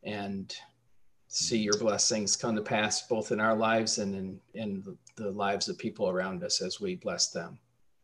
and see your blessings come to pass both in our lives and in the lives of people around us as we bless them.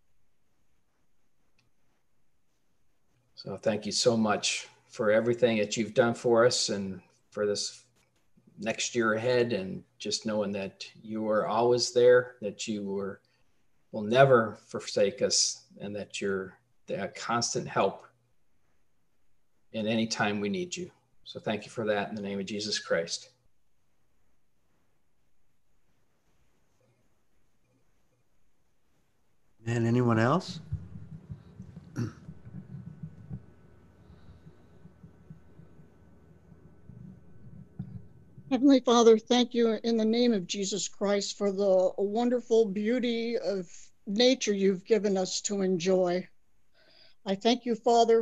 So thank you so much for everything that you've done for us and for this next year ahead, and just knowing that you are always there, that you will never forsake us, and that you're that constant help in any time we need you. So thank you for that in the name of Jesus Christ. And anyone else? Heavenly Father, thank you in the name of Jesus Christ for the wonderful beauty of nature you've given us to enjoy. I thank you, Father,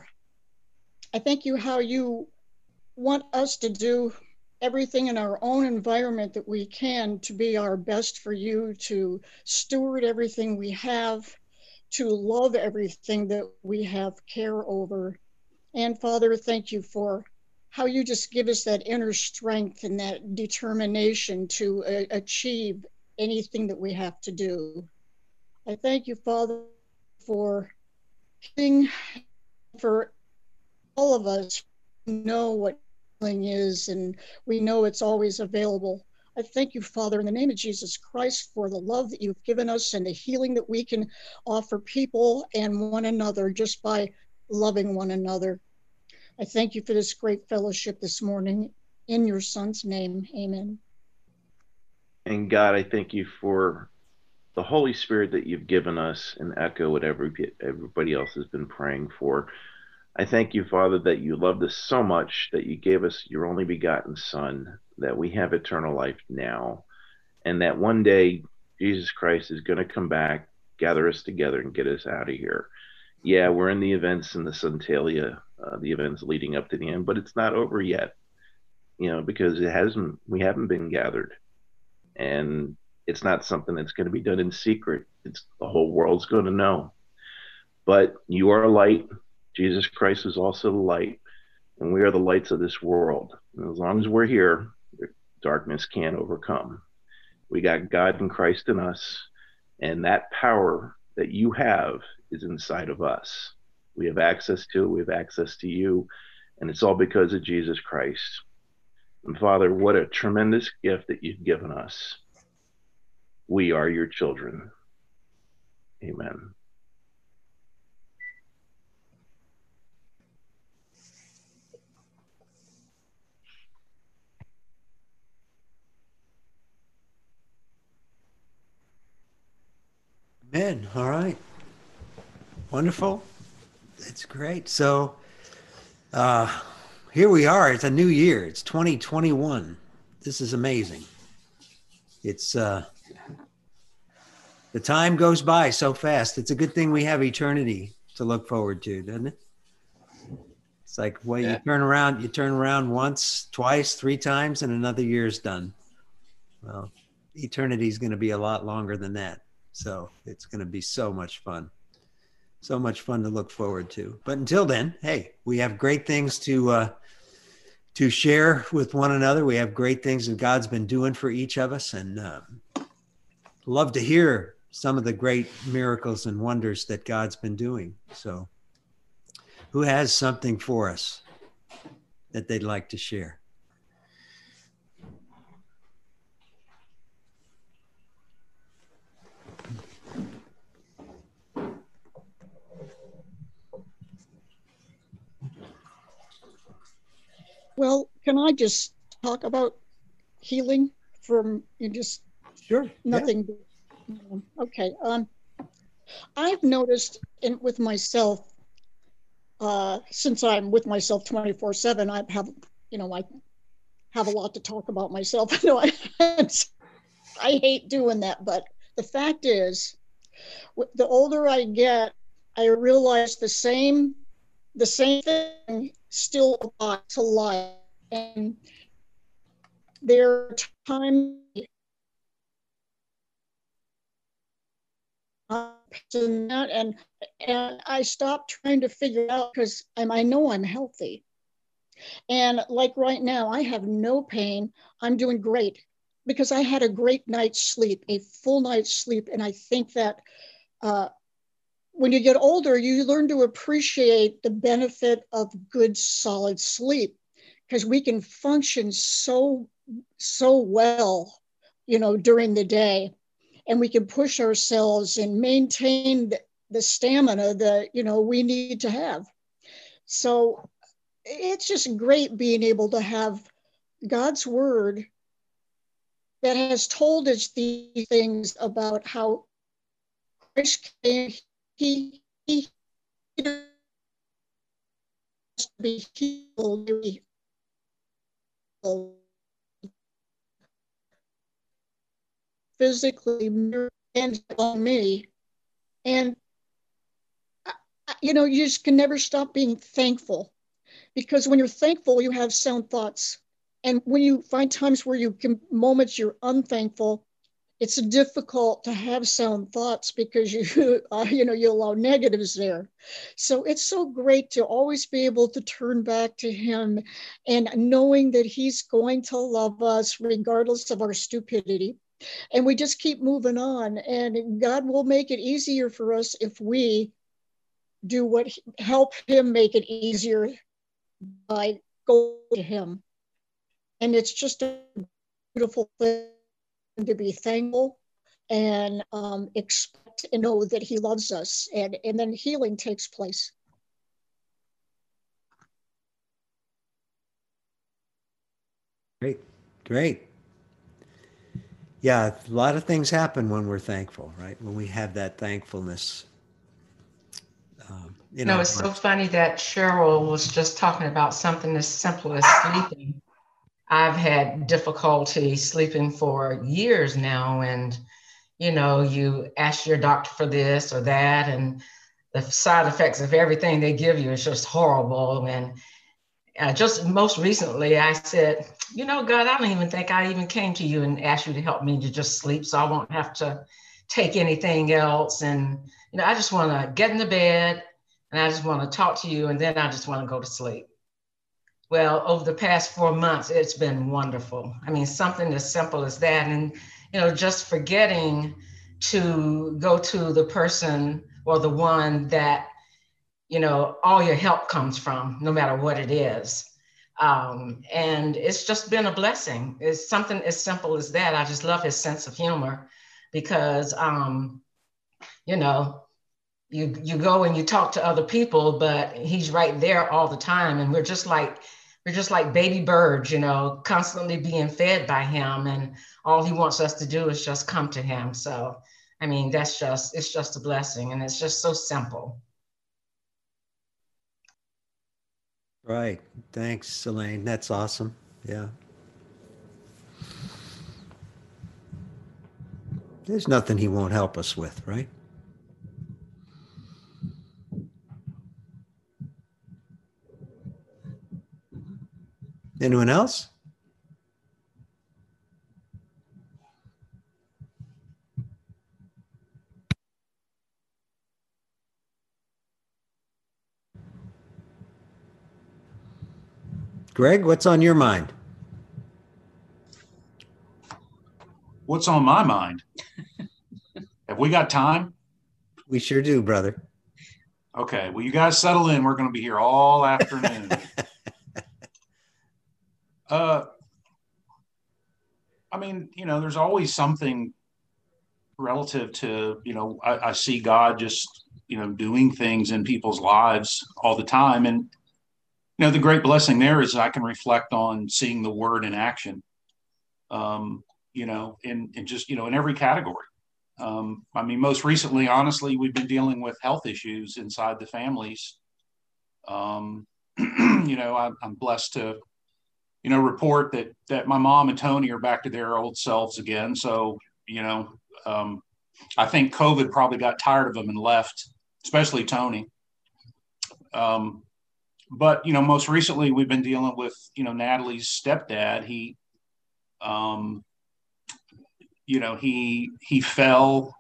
I thank you how you want us to do everything in our own environment that we can to be our best for you, to steward everything we have, to love everything that we have care over. And Father, thank you for how you just give us that inner strength and that determination to achieve anything that we have to do. I thank you, Father, for healing, for all of us who know what healing is, and we know it's always available. I thank you, Father, in the name of Jesus Christ, for the love that you've given us and the healing that we can offer people and one another just by loving one another. I thank you for this great fellowship this morning. In your Son's name, amen. And God, I thank you for the Holy Spirit that you've given us and echo what everybody else has been praying for. I thank you, Father, that you loved us so much that you gave us your only begotten Son, that we have eternal life now, and that one day Jesus Christ is going to come back, gather us together, and get us out of here. Yeah, we're in the events in the Santalia, the events leading up to the end, but it's not over yet, because we haven't been gathered. And it's not something that's going to be done in secret. It's the whole world's going to know. But you are a light. Jesus Christ is also the light. And we are the lights of this world. And as long as we're here, darkness can't overcome. We got God and Christ in us. And that power that you have is inside of us. We have access to it. We have access to you. And it's all because of Jesus Christ. And Father, what a tremendous gift that you've given us. We are your children. Amen. Amen. All right. Wonderful. That's great. So here we are. It's a new year. It's 2021. This is amazing. It's the time goes by so fast. It's a good thing we have eternity to look forward to, doesn't it? It's like, well, you turn around once, twice, three times, and another year's done. Well, eternity is going to be a lot longer than that. So it's going to be so much fun. So much fun to look forward to. But until then, hey, we have great things to share with one another. We have great things that God's been doing for each of us, and love to hear some of the great miracles and wonders that God's been doing. So who has something for us that they'd like to share? Well, can I just talk about healing from just Sure. nothing? Yeah. Okay. I've noticed with myself, since I'm with myself 24/7, I have a lot to talk about myself. I know I hate doing that, but the fact is, the older I get, I realize the same thing still applies to life. And there are times and I stopped trying to figure out, because I know I'm healthy. And like right now, I have no pain. I'm doing great because I had a great night's sleep, a full night's sleep. And I think that when you get older, you learn to appreciate the benefit of good, solid sleep because we can function so well, during the day, and we can push ourselves and maintain the stamina that, we need to have. So it's just great being able to have God's word that has told us these things about how Christ came, he to be healed, physically and on me. And, you just can never stop being thankful, because when you're thankful, you have sound thoughts. And when you find times where moments you're unthankful, it's difficult to have sound thoughts because you allow negatives there. So it's so great to always be able to turn back to him and knowing that he's going to love us regardless of our stupidity. And we just keep moving on, and God will make it easier for us if we do help him make it easier by going to him. And it's just a beautiful thing to be thankful and expect and know that he loves us, and then healing takes place. Great. Yeah, a lot of things happen when we're thankful, right? When we have that thankfulness. It's so funny that Cheryl was just talking about something as simple as sleeping. I've had difficulty sleeping for years now, and you ask your doctor for this or that, and the side effects of everything they give you is just horrible. And just most recently, I said, God, I don't even think I even came to you and asked you to help me to just sleep, so I won't have to take anything else. And I just want to get in the bed, and I just want to talk to you, and then I just want to go to sleep. Well, over the past 4 months, it's been wonderful. I mean, something as simple as that. And, just forgetting to go to the person or the one that, all your help comes from, no matter what it is. And it's just been a blessing. It's something as simple as that. I just love his sense of humor because, you go and you talk to other people, but he's right there all the time. And we're just like baby birds, constantly being fed by him. And all he wants us to do is just come to him. So, I mean, it's just a blessing, and it's just so simple. Right. Thanks, Elaine. That's awesome. Yeah. There's nothing he won't help us with, right? Anyone else? Greg, what's on your mind? What's on my mind? Have we got time? We sure do, brother. Okay. Well, you guys settle in. We're going to be here all afternoon. I mean, there's always something relative to, I see God just, doing things in people's lives all the time. And, the great blessing there is I can reflect on seeing the word in action, in just, in every category. I mean, most recently, honestly, we've been dealing with health issues inside the families. I'm blessed to, report that my mom and Tony are back to their old selves again. So, I think COVID probably got tired of them and left, especially Tony. But, most recently we've been dealing with, Natalie's stepdad. He fell,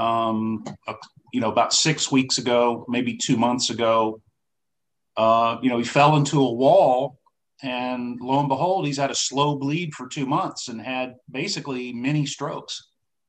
about 6 weeks ago, maybe 2 months ago. He fell into a wall And lo and behold, he's had a slow bleed for 2 months and had basically mini strokes.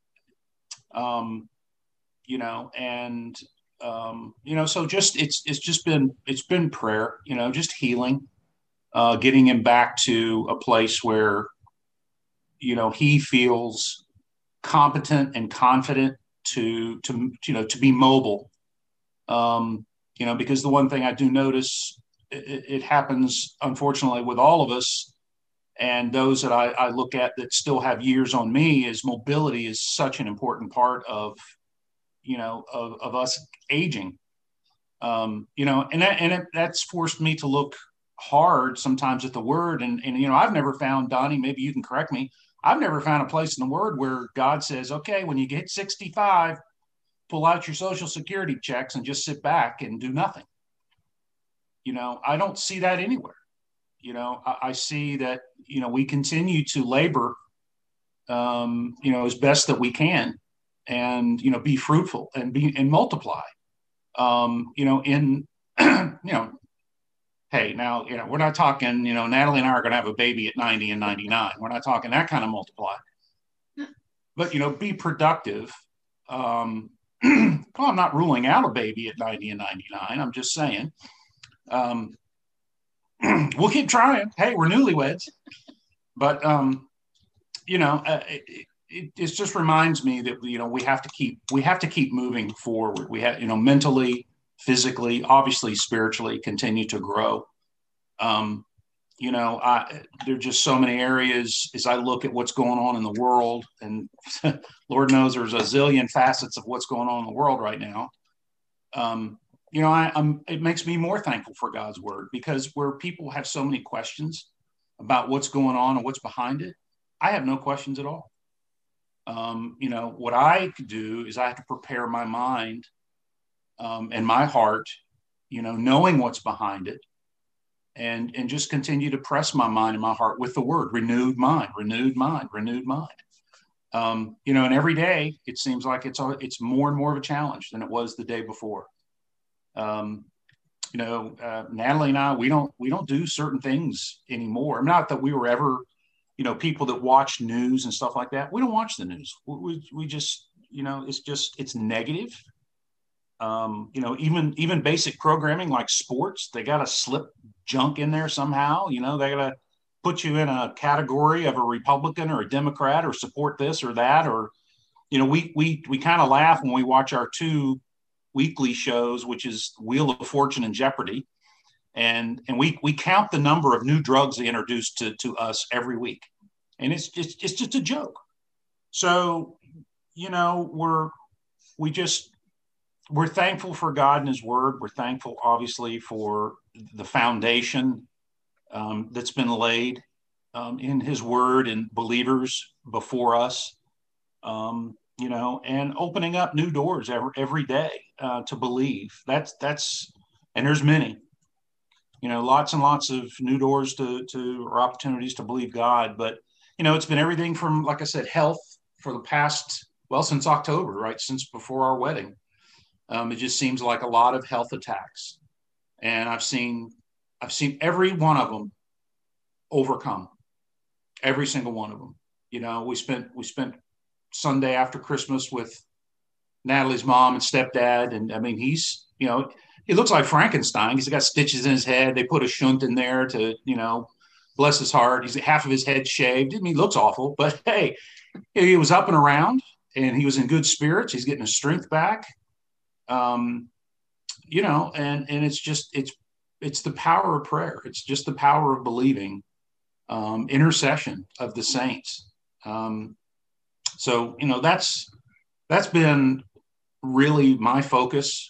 So just it's been prayer, just healing, getting him back to a place where, he feels competent and confident to be mobile. Because the one thing I do notice, it happens, unfortunately, with all of us, and those that I look at that still have years on me, is mobility is such an important part of us aging. That's forced me to look hard sometimes at the word. And I've never found, Donnie, maybe you can correct me, I've never found a place in the word where God says, okay, when you get 65, pull out your Social Security checks and just sit back and do nothing. I don't see that anywhere. I see that, we continue to labor, as best that we can, and, be fruitful and multiply, hey, now, we're not talking, Natalie and I are going to have a baby at 90 and 99. We're not talking that kind of multiply, but, be productive. Well, I'm not ruling out a baby at 90 and 99. I'm just saying, we'll keep trying. Hey, we're newlyweds, but, it just reminds me that, we have to keep moving forward. We have, mentally, physically, obviously spiritually, continue to grow. There are just so many areas as I look at what's going on in the world, and Lord knows there's a zillion facets of what's going on in the world right now. It makes me more thankful for God's word, because where people have so many questions about what's going on and what's behind it, I have no questions at all. What I could do is I have to prepare my mind, and my heart, knowing what's behind it, and just continue to press my mind and my heart with the word, renewed mind, renewed mind, renewed mind. And every day it seems like it's more and more of a challenge than it was the day before. Natalie and I, we don't do certain things anymore. Not that we were ever, people that watch news and stuff like that. We don't watch the news. We just, it's negative. Even basic programming like sports, they got to slip junk in there somehow. They got to put you in a category of a Republican or a Democrat, or support this or that. Or, we kind of laugh when we watch our two weekly shows, which is Wheel of Fortune and Jeopardy. And we count the number of new drugs they introduce to us every week. And it's just a joke. So, we're thankful for God and his word. We're thankful, obviously, for the foundation that's been laid in his word and believers before us, and opening up new doors every day to believe. That's and there's many, lots and lots of new doors or opportunities to believe God. But, it's been everything from, like I said, health for the past, since October, right? Since before our wedding. It just seems like a lot of health attacks, and I've seen every one of them overcome, every single one of them. We spent Sunday after Christmas with Natalie's mom and stepdad, and I mean, he's, he looks like Frankenstein. He's got stitches in his head. They put a shunt in there to, bless his heart. He's half of his head shaved. I mean, he looks awful, but hey, he was up and around, and he was in good spirits. He's getting his strength back. And it's the power of prayer. It's just the power of believing, intercession of the saints. So, that's been really my focus,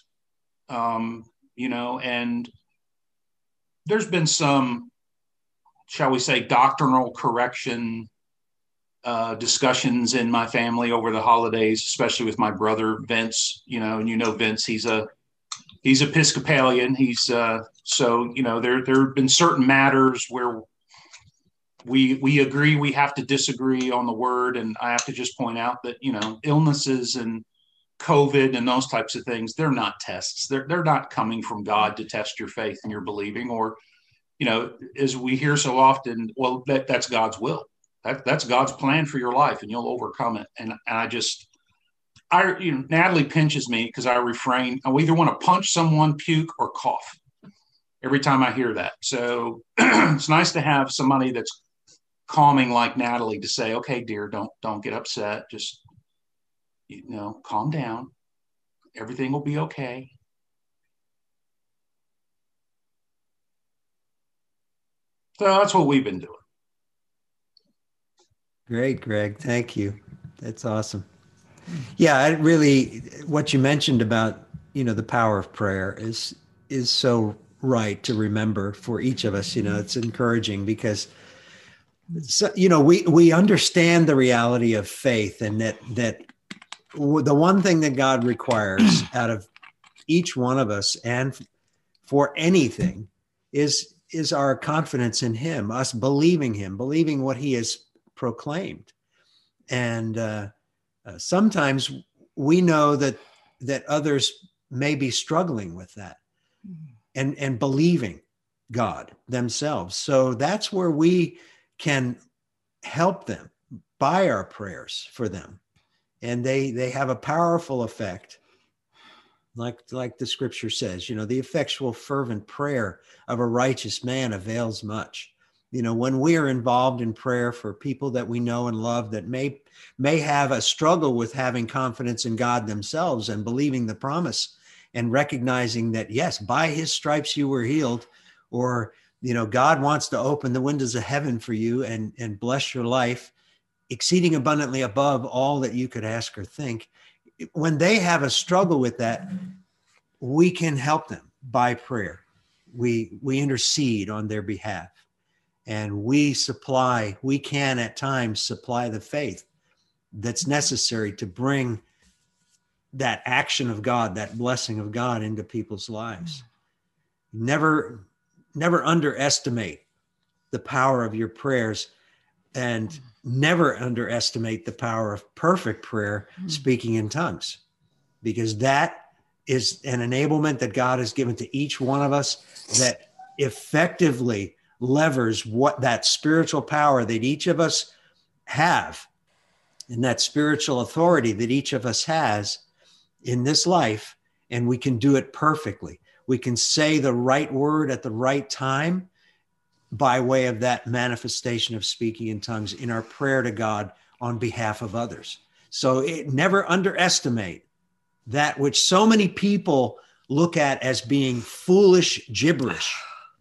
and there's been some, shall we say, doctrinal correction discussions in my family over the holidays, especially with my brother Vince. And Vince, he's Episcopalian. He's so there have been certain matters where we agree, we have to disagree on the word, and I have to just point out that illnesses and COVID and those types of things, they're not tests. They're not coming from God to test your faith and your believing, or as we hear so often, well, that's God's will. That's God's plan for your life, and you'll overcome it. And Natalie pinches me because I refrain. I either want to punch someone, puke, or cough every time I hear that. So it's nice to have somebody that's calming like Natalie to say, okay, dear, don't get upset. Just, calm down. Everything will be okay. So that's what we've been doing. Great, Greg. Thank you. That's awesome. Yeah, what you mentioned about, the power of prayer is so right to remember for each of us. It's encouraging because, we understand the reality of faith, and that the one thing that God requires out of each one of us and for anything is our confidence in him, us believing him, believing what he has proclaimed. And sometimes we know that others may be struggling with that and believing God themselves. So that's where we can help them by our prayers for them. And they have a powerful effect. Like the scripture says, the effectual fervent prayer of a righteous man avails much. When we are involved in prayer for people that we know and love that may have a struggle with having confidence in God themselves and believing the promise and recognizing that, yes, by his stripes you were healed, or, God wants to open the windows of heaven for you and bless your life exceeding abundantly above all that you could ask or think. When they have a struggle with that, we can help them by prayer. We intercede on their behalf, and we can at times supply the faith that's necessary to bring that action of God, that blessing of God into people's lives. Never underestimate the power of your prayers, and never underestimate the power of perfect prayer, speaking in tongues, because that is an enablement that God has given to each one of us that effectively levers what that spiritual power that each of us have, and that spiritual authority that each of us has in this life. And we can do it perfectly. We can say the right word at the right time by way of that manifestation of speaking in tongues in our prayer to God on behalf of others. So never underestimate that which so many people look at as being foolish gibberish.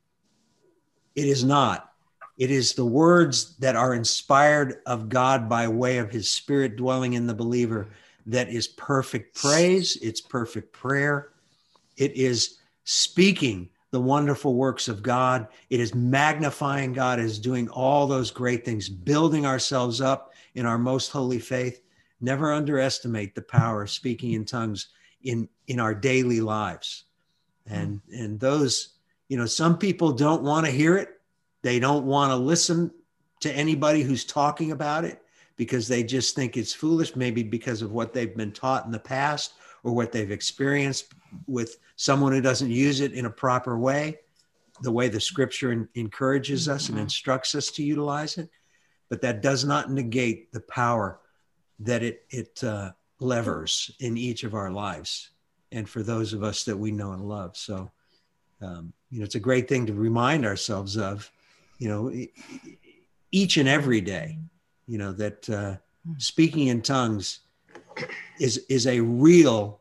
It is not. It is the words that are inspired of God by way of his Spirit dwelling in the believer that is perfect praise. It's perfect prayer. It is speaking the wonderful works of God. It is magnifying God as doing all those great things, building ourselves up in our most holy faith. Never underestimate the power of speaking in tongues in our daily lives. And those, some people don't want to hear it. They don't want to listen to anybody who's talking about it because they just think it's foolish, maybe because of what they've been taught in the past or what they've experienced with someone who doesn't use it in a proper way, the way the scripture encourages us and instructs us to utilize it. But that does not negate the power that it levers in each of our lives and for those of us that we know and love. So, it's a great thing to remind ourselves of, each and every day, that speaking in tongues is a real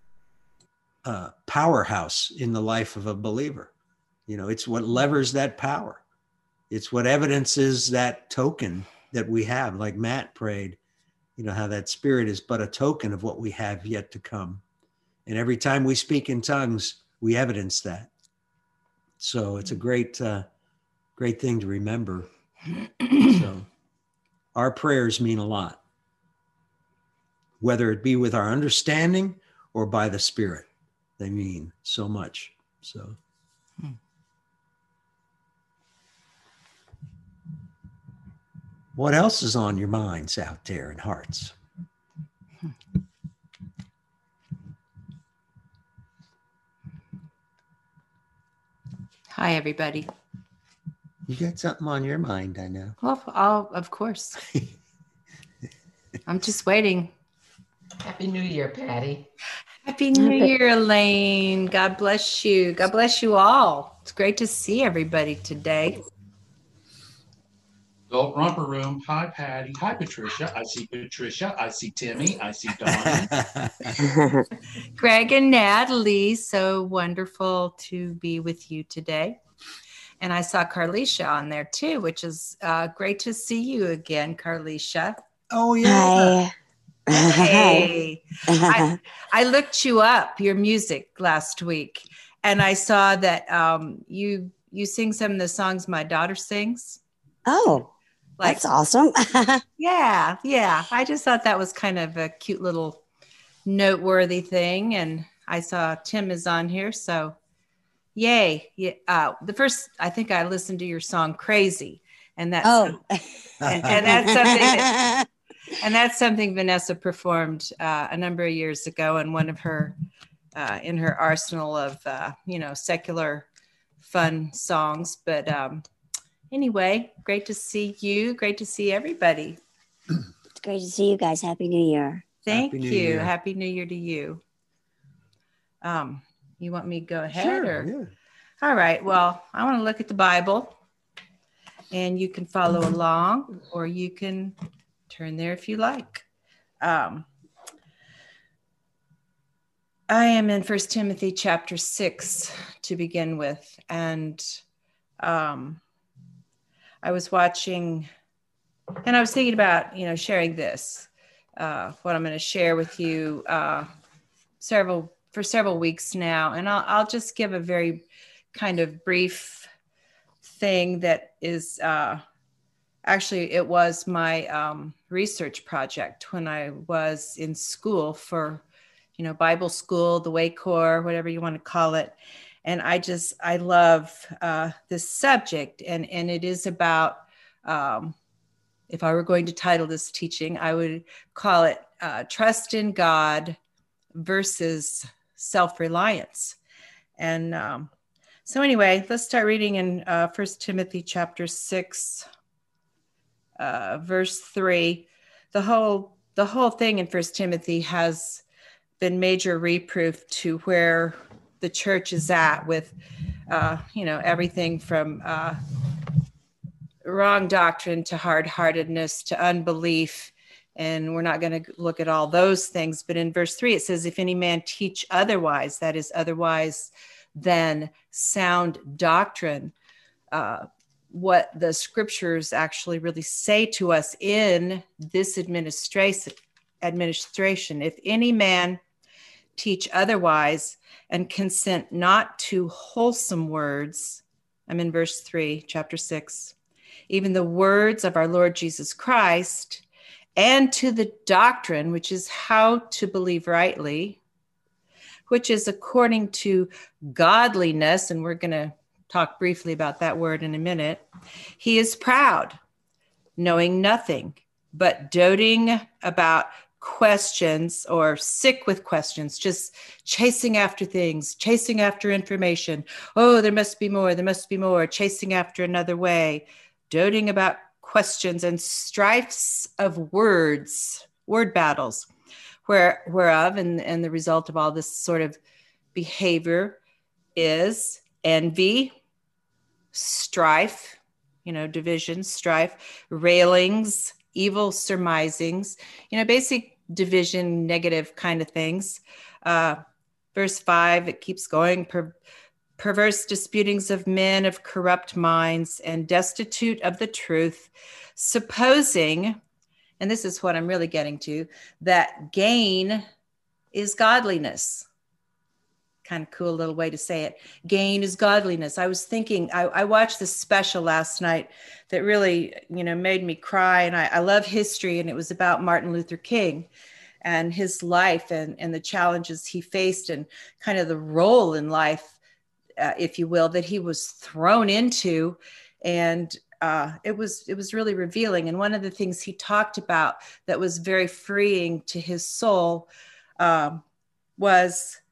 powerhouse in the life of a believer. It's what levers that power. It's what evidences that token that we have, like Matt prayed, how that Spirit is but a token of what we have yet to come. And every time we speak in tongues, we evidence that. So it's a great thing to remember. So our prayers mean a lot, whether it be with our understanding or by the Spirit. They mean so much. So. What else is on your minds out there and hearts? Hi, everybody. You got something on your mind, I know. Well, of course. I'm just waiting. Happy New Year, Patty. Happy New Year, Elaine. God bless you. God bless you all. It's great to see everybody today. Adult Romper Room. Hi, Patty. Hi, Patricia. I see Patricia. I see Timmy. I see Donnie. Greg and Natalie, so wonderful to be with you today. And I saw Carlisha on there too, which is great to see you again, Carlisha. Oh, yeah. Hi. Hey, I looked you up, your music last week, and I saw that you sing some of the songs my daughter sings. Oh, that's awesome. Yeah. I just thought that was kind of a cute little noteworthy thing. And I saw Tim is on here, so yay. Yeah, the first, I think I listened to your song Crazy, and that's and that's something and that's something Vanessa performed a number of years ago, and one of her in her arsenal of secular fun songs. But anyway, great to see you. Great to see everybody. It's great to see you guys. Happy New Year. Thank you. Happy New Year to you. You want me to go ahead? Sure, yeah. All right. Well, I want to look at the Bible, and you can follow along, or you can turn there if you like. I am in 1 Timothy chapter 6 to begin with. And I was watching, and I was thinking about, sharing this, what I'm going to share with you for several weeks now. And I'll just give a very kind of brief thing that is, actually, it was my research project when I was in school for, Bible school, the Way Corps, whatever you want to call it. And I love this subject. And it is about, if I were going to title this teaching, I would call it Trust in God versus Self-Reliance. And so anyway, let's start reading in 1 Timothy chapter 6. Verse 3, the whole thing in 1 Timothy has been major reproof to where the church is at with, everything from wrong doctrine to hard-heartedness to unbelief. And we're not going to look at all those things. But in verse 3, it says, if any man teach otherwise, that is otherwise than sound doctrine, what the scriptures actually really say to us in this administration. If any man teach otherwise and consent not to wholesome words, I'm in verse 3, chapter 6, even the words of our Lord Jesus Christ, and to the doctrine, which is how to believe rightly, which is according to godliness, and we're going to talk briefly about that word in a minute. He is proud, knowing nothing, but doting about questions, or sick with questions, just chasing after things, chasing after information. Oh, there must be more, chasing after another way, doting about questions and strifes of words, word battles, whereof, and the result of all this sort of behavior is envy, strife, division, strife, railings, evil surmisings, basic division, negative kind of things. Verse 5, it keeps going. Perverse disputings of men of corrupt minds and destitute of the truth, supposing, and this is what I'm really getting to, that gain is godliness. Kind of cool little way to say it. Gain is godliness. I was thinking, I watched this special last night that really, made me cry. And I love history. And it was about Martin Luther King and his life and the challenges he faced and kind of the role in life, if you will, that he was thrown into. And it was really revealing. And one of the things he talked about that was very freeing to his soul was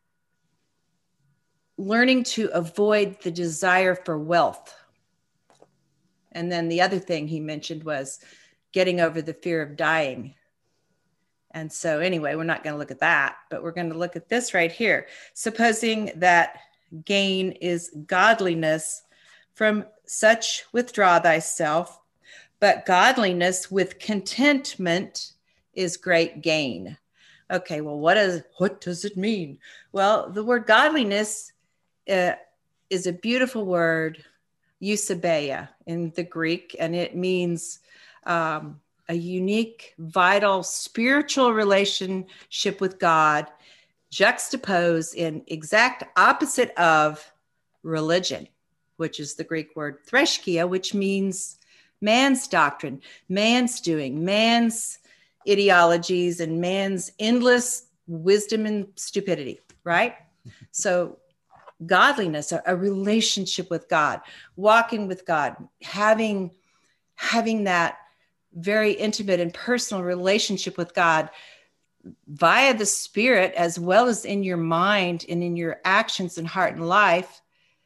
learning to avoid the desire for wealth. And then the other thing he mentioned was getting over the fear of dying. And so anyway, we're not going to look at that, but we're going to look at this right here. Supposing that gain is godliness, from such withdraw thyself, but godliness with contentment is great gain. Okay, well, what does it mean? Well, the word godliness is a beautiful word, eusebeia in the Greek, and it means a unique, vital, spiritual relationship with God, juxtaposed in exact opposite of religion, which is the Greek word threskia, which means man's doctrine, man's doing, man's ideologies, and man's endless wisdom and stupidity, right? So godliness, a relationship with God, walking with God, having that very intimate and personal relationship with God via the Spirit, as well as in your mind and in your actions and heart and life,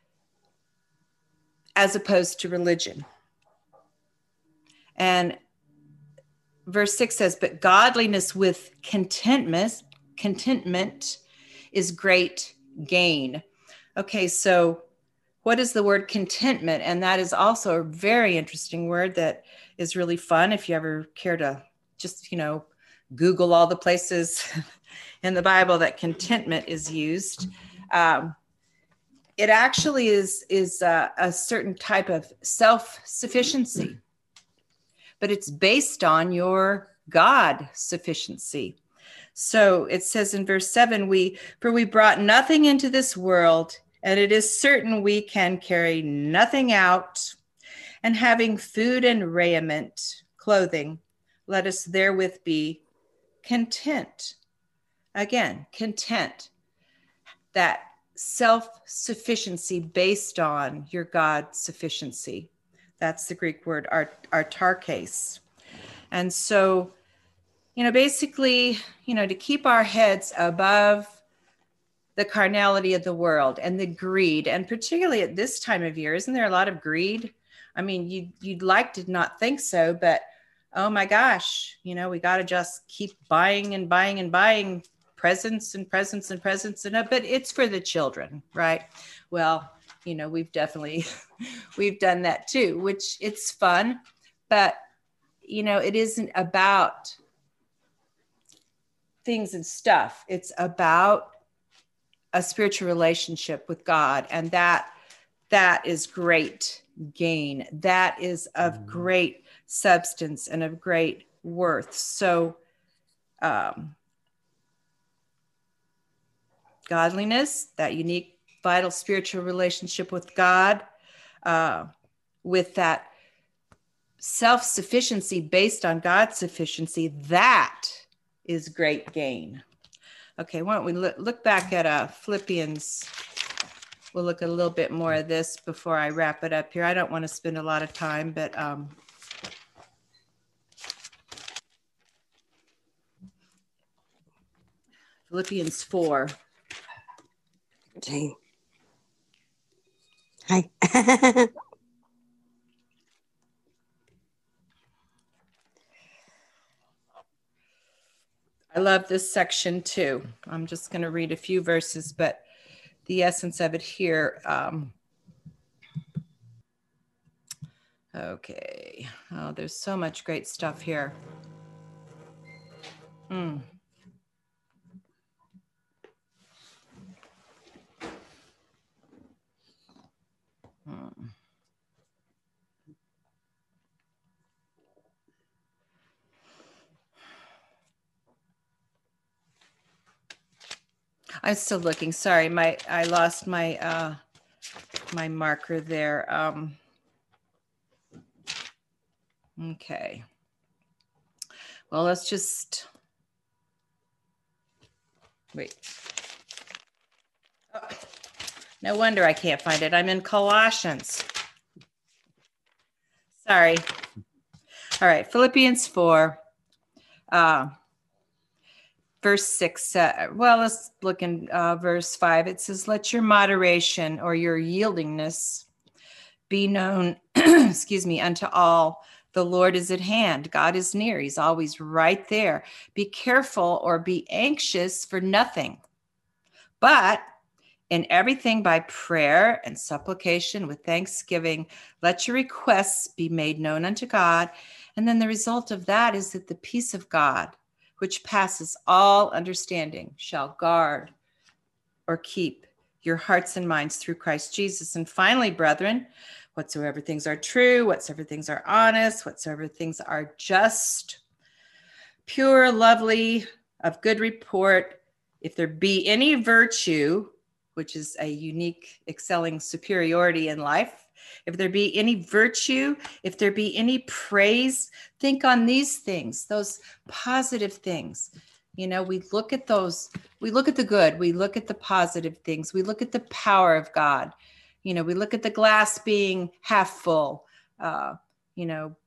as opposed to religion. And verse 6 says, but godliness with contentment is great gain. Okay, so what is the word contentment? And that is also a very interesting word that is really fun if you ever care to just, Google all the places in the Bible that contentment is used. It actually is a certain type of self-sufficiency, but it's based on your God sufficiency. So it says in verse 7, for we brought nothing into this world, and it is certain we can carry nothing out. And having food and raiment, clothing, let us therewith be content. Again, content. That self-sufficiency based on your God sufficiency. That's the Greek word autarkes. And so, basically, to keep our heads above the carnality of the world and the greed, and particularly at this time of year, isn't there a lot of greed? I mean, you'd like to not think so, but oh my gosh, we got to just keep buying and buying and buying presents and presents and presents, but it's for the children, right? Well, we've done that too, which it's fun, but it isn't about things and stuff. It's about a spiritual relationship with God, and that is great gain. That is of great substance and of great worth. So godliness, that unique, vital spiritual relationship with God, with that self-sufficiency based on God's sufficiency, that is great gain. Okay, why don't we look back at Philippians. We'll look at a little bit more of this before I wrap it up here. I don't want to spend a lot of time, but Philippians 4. Jane. Hi. I love this section too. I'm just going to read a few verses, but the essence of it here. Okay. Oh, there's so much great stuff here. I'm still looking. Sorry, I lost my my marker there. Okay. Well, let's just wait. Oh, no wonder I can't find it. I'm in Colossians. Sorry. All right, Philippians 4. Verse 6, let's look in verse 5. It says, let your moderation or your yieldingness be known, excuse me, unto all. The Lord is at hand. God is near. He's always right there. Be careful or be anxious for nothing, but in everything by prayer and supplication with thanksgiving, let your requests be made known unto God. And then the result of that is that the peace of God, which passes all understanding, shall guard or keep your hearts and minds through Christ Jesus. And finally, brethren, whatsoever things are true, whatsoever things are honest, whatsoever things are just, pure, lovely, of good report, if there be any virtue, which is a unique excelling superiority in life, if there be any virtue, if there be any praise, think on these things, those positive things. You know, we look at those, we look at the good, we look at the positive things, we look at the power of God. You know, we look at the glass being half full. You know,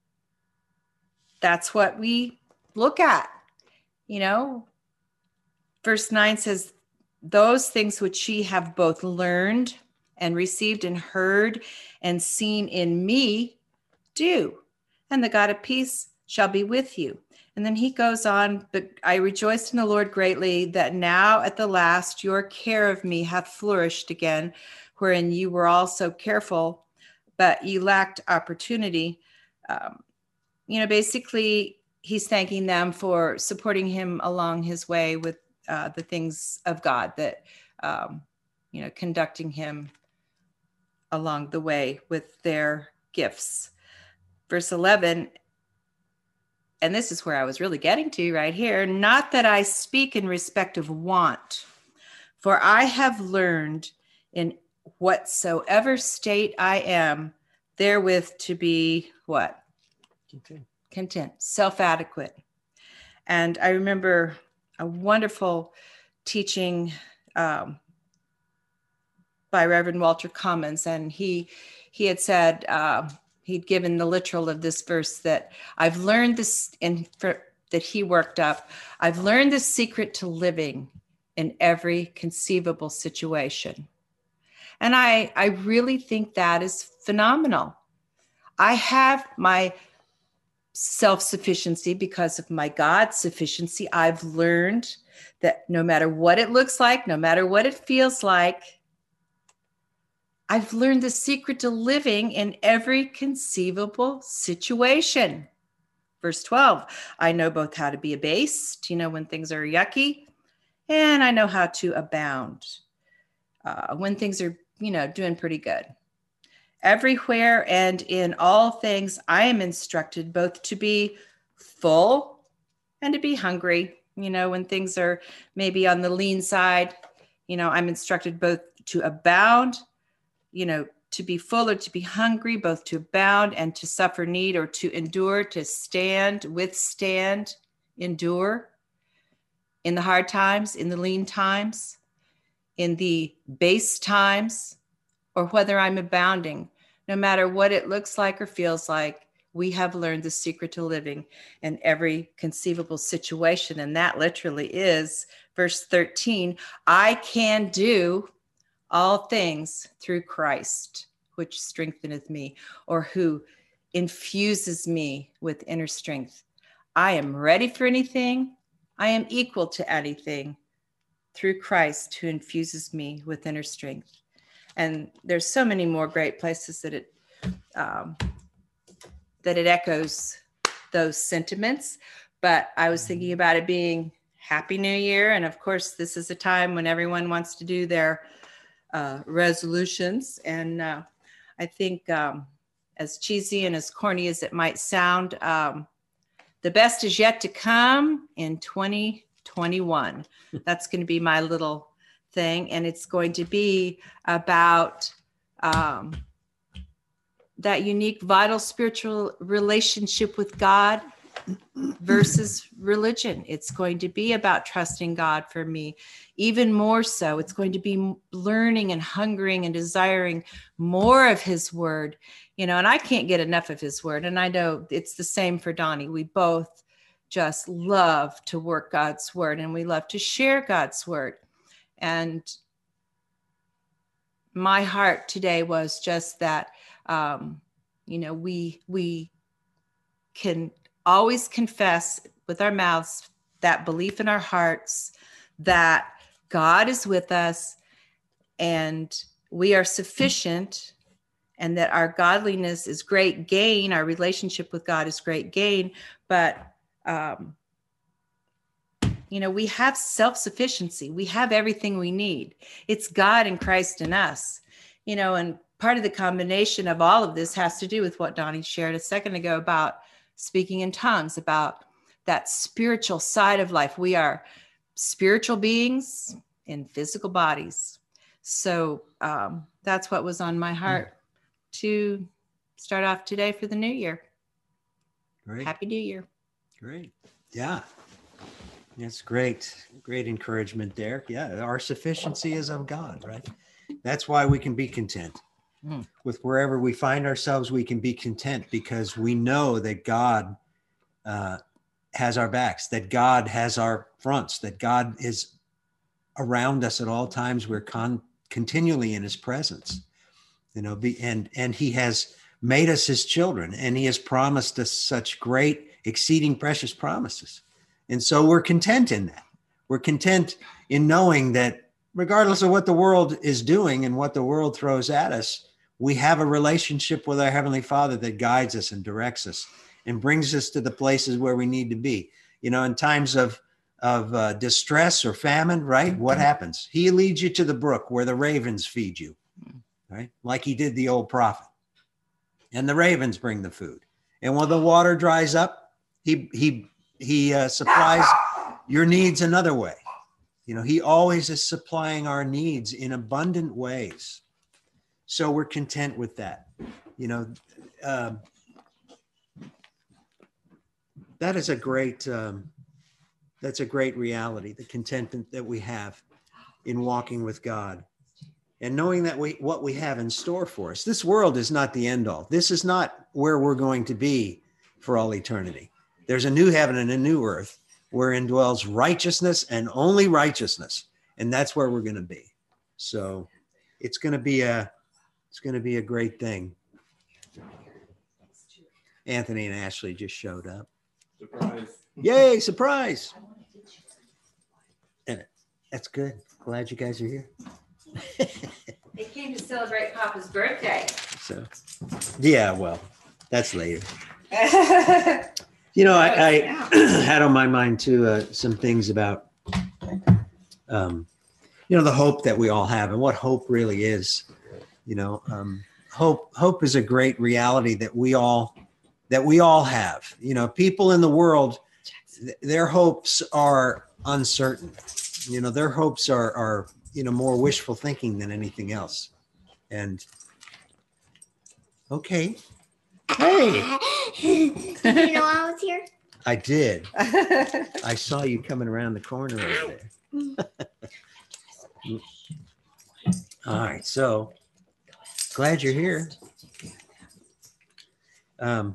that's what we look at. You know, verse 9 says, those things which ye have both learned and received and heard and seen in me, do, and the God of peace shall be with you. And then he goes on, but I rejoiced in the Lord greatly that now at the last your care of me hath flourished again, wherein you were also careful, but you lacked opportunity. You know, basically he's thanking them for supporting him along his way with the things of God, that, you know, conducting him along the way with their gifts. Verse 11, and this is where I was really getting to right here. Not that I speak in respect of want, for I have learned in whatsoever state I am, therewith to be what? Content, self-adequate. And I remember a wonderful teaching by Reverend Walter Cummins, and he had said, he'd given the literal of this verse, that I've learned this, that he worked up, I've learned the secret to living in every conceivable situation. And I really think that is phenomenal. I have my self-sufficiency because of my God's sufficiency. I've learned that no matter what it looks like, no matter what it feels like, I've learned the secret to living in every conceivable situation. Verse 12, I know both how to be abased, you know, when things are yucky, and I know how to abound when things are, you know, doing pretty good. Everywhere and in all things, I am instructed both to be full and to be hungry. You know, when things are maybe on the lean side, you know, I'm instructed both to abound, you know, to be full or to be hungry, both to abound and to suffer need, or to endure, to stand, withstand, endure in the hard times, in the lean times, in the base times, or whether I'm abounding. No matter what it looks like or feels like, we have learned the secret to living in every conceivable situation. And that literally is verse 13. I can do all things through Christ, which strengtheneth me, or who infuses me with inner strength. I am ready for anything. I am equal to anything through Christ who infuses me with inner strength. And there's so many more great places that it echoes those sentiments. But I was thinking about it being Happy New Year. And of course, this is a time when everyone wants to do their resolutions. And I think as cheesy and as corny as it might sound, the best is yet to come in 2021. That's going to be my little thing, and it's going to be about that unique, vital spiritual relationship with God versus religion. It's going to be about trusting God for me. Even more so, it's going to be learning and hungering and desiring more of his word, you know, and I can't get enough of his word. And I know it's the same for Donnie. We both just love to work God's word, and we love to share God's word. And my heart today was just that We can always confess with our mouths that belief in our hearts that God is with us and we are sufficient, and that our godliness is great gain. Our relationship with God is great gain. But, we have self-sufficiency. We have everything we need. It's God and Christ in us, and part of the combination of all of this has to do with what Donnie shared a second ago about speaking in tongues, about that spiritual side of life. We are spiritual beings in physical bodies. So that's what was on my heart to start off today for the new year. Great. Happy New Year. Great. Yeah. That's great. Great encouragement, Derek. Yeah. Our sufficiency is of God, right? That's why we can be content. With wherever we find ourselves, we can be content because we know that God has our backs, that God has our fronts, that God is around us at all times. We're continually in his presence, and he has made us his children, and he has promised us such great, exceeding precious promises. And so we're content in that. We're content in knowing that regardless of what the world is doing and what the world throws at us, we have a relationship with our Heavenly Father that guides us and directs us and brings us to the places where we need to be. In times of distress or famine, right? What happens? He leads you to the brook where the ravens feed you, right? Like he did the old prophet. And the ravens bring the food. And when the water dries up, he supplies your needs another way. He always is supplying our needs in abundant ways. So we're content with that. That is a great, that's a great reality, the contentment that we have in walking with God and knowing that what we have in store for us. This world is not the end all. This is not where we're going to be for all eternity. There's a new heaven and a new earth wherein dwells righteousness and only righteousness. And that's where we're going to be. So it's going to be a great thing. Anthony and Ashley just showed up. Surprise. Yay, surprise. That's good. Glad you guys are here. They came to celebrate Papa's birthday. So, yeah, well, that's later. I had on my mind too some things about the hope that we all have and what hope really is. Hope is a great reality that we all have. People in the world, their hopes are uncertain. Their hopes are more wishful thinking than anything else. And okay. Hey. Did you know I was here? I did. I saw you coming around the corner over there. All right. So glad you're here. The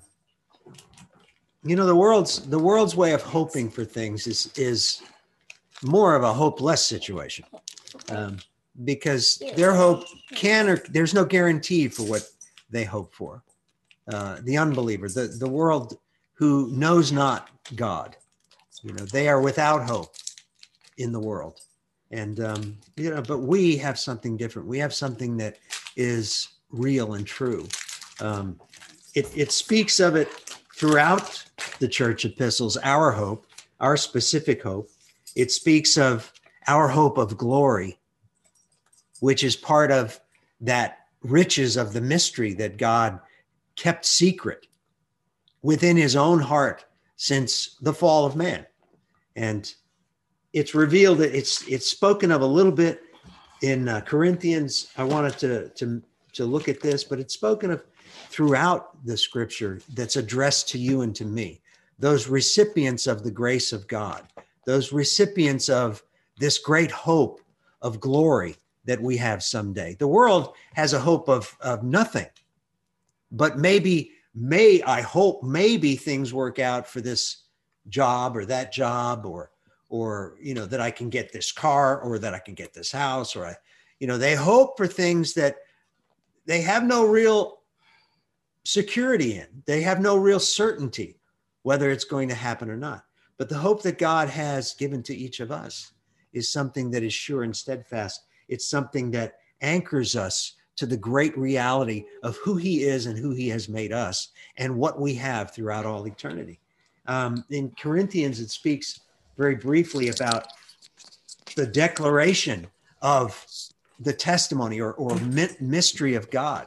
world's way of hoping for things is more of a hopeless situation, because their hope there's no guarantee for what they hope for. The unbeliever, the world who knows not God, they are without hope in the world. And, but we have something different. We have something that is real and true. It speaks of it throughout the church epistles, our hope, our specific hope. It speaks of our hope of glory, which is part of that riches of the mystery that God kept secret within his own heart since the fall of man. And it's revealed that it's spoken of a little bit in Corinthians. I wanted to look at this, but it's spoken of throughout the scripture that's addressed to you and to me, those recipients of the grace of God, those recipients of this great hope of glory that we have someday. The world has a hope of nothing, but maybe things work out for this job or that job, or that I can get this car, or that I can get this house, or they hope for things that they have no real security in. They have no real certainty whether it's going to happen or not. But the hope that God has given to each of us is something that is sure and steadfast. It's something that anchors us to the great reality of who he is and who he has made us and what we have throughout all eternity. In Corinthians, it speaks very briefly about the declaration of the testimony or mystery of God.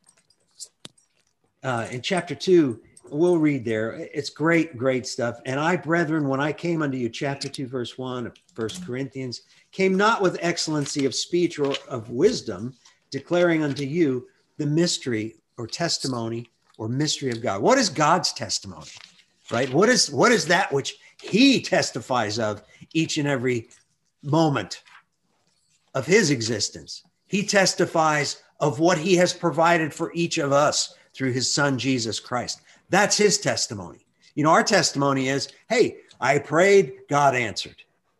In chapter 2, we'll read there. It's great, great stuff. And I, brethren, when I came unto you, chapter 2, verse 1 of 1 Corinthians, came not with excellency of speech or of wisdom, declaring unto you the mystery or testimony or mystery of God. What is God's testimony, right? What is that which he testifies of each and every moment of his existence? He testifies of what he has provided for each of us through his son, Jesus Christ. That's his testimony. You know, our testimony is, hey, I prayed, God answered.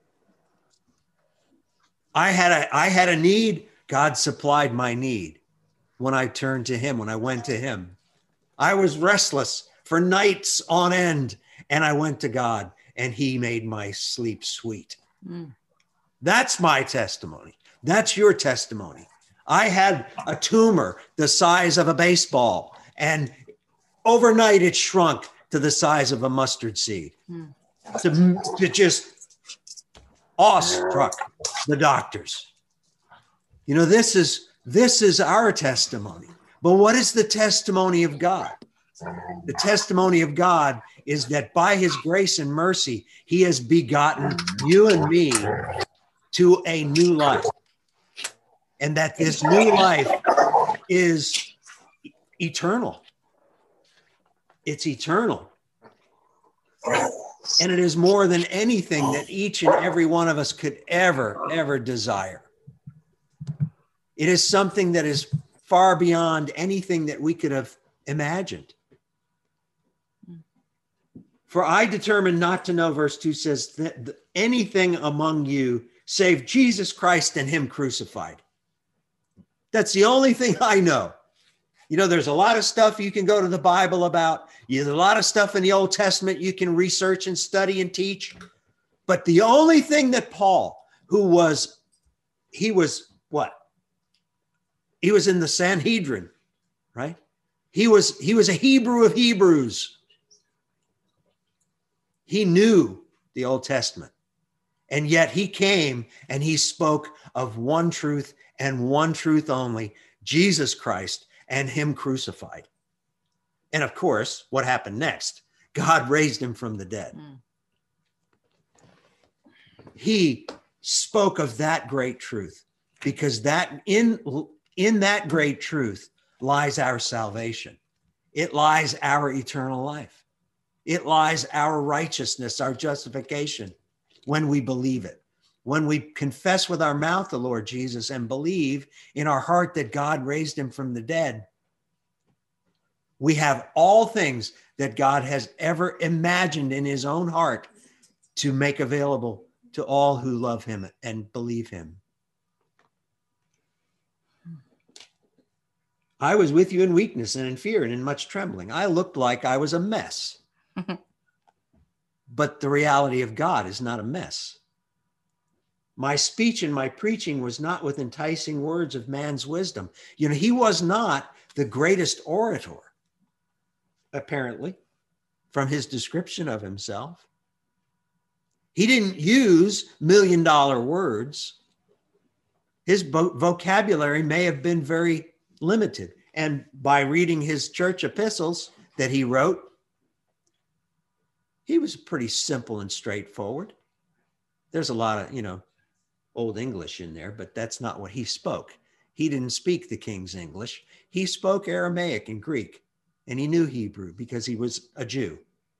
I had a need, God supplied my need when I turned to him, when I went to him. I was restless for nights on end, and I went to God, and he made my sleep sweet. That's my testimony. That's your testimony. I had a tumor the size of a baseball, and overnight it shrunk to the size of a mustard seed. To just awestruck the doctors. You know, this is our testimony. But what is the testimony of God? The testimony of God is that by his grace and mercy, he has begotten you and me to a new life. And that this new life is eternal. It's eternal. And it is more than anything that each and every one of us could ever desire. It is something that is far beyond anything that we could have imagined. For I determined not to know, verse 2 says, that anything among you save Jesus Christ and him crucified. That's the only thing I know. You know, there's a lot of stuff you can go to the Bible about. There's a lot of stuff in the Old Testament you can research and study and teach. But the only thing that Paul, he was in the Sanhedrin, right? He was a Hebrew of Hebrews. He knew the Old Testament. And yet he came and he spoke of one truth and one truth only, Jesus Christ and him crucified. And of course, what happened next? God raised him from the dead. He spoke of that great truth because that in that great truth lies our salvation. It lies our eternal life. It lies our righteousness, our justification when we believe it. When we confess with our mouth the Lord Jesus and believe in our heart that God raised him from the dead, we have all things that God has ever imagined in his own heart to make available to all who love him and believe him. I was with you in weakness and in fear and in much trembling. I looked like I was a mess. But the reality of God is not a mess. My speech and my preaching was not with enticing words of man's wisdom. You know, he was not the greatest orator, apparently, from his description of himself. He didn't use $1 million words. His vocabulary may have been very limited. And by reading his church epistles that he wrote, he was pretty simple and straightforward. There's a lot of, Old English in there, but that's not what he spoke. He didn't speak the King's English. He spoke Aramaic and Greek, and he knew Hebrew because he was a Jew.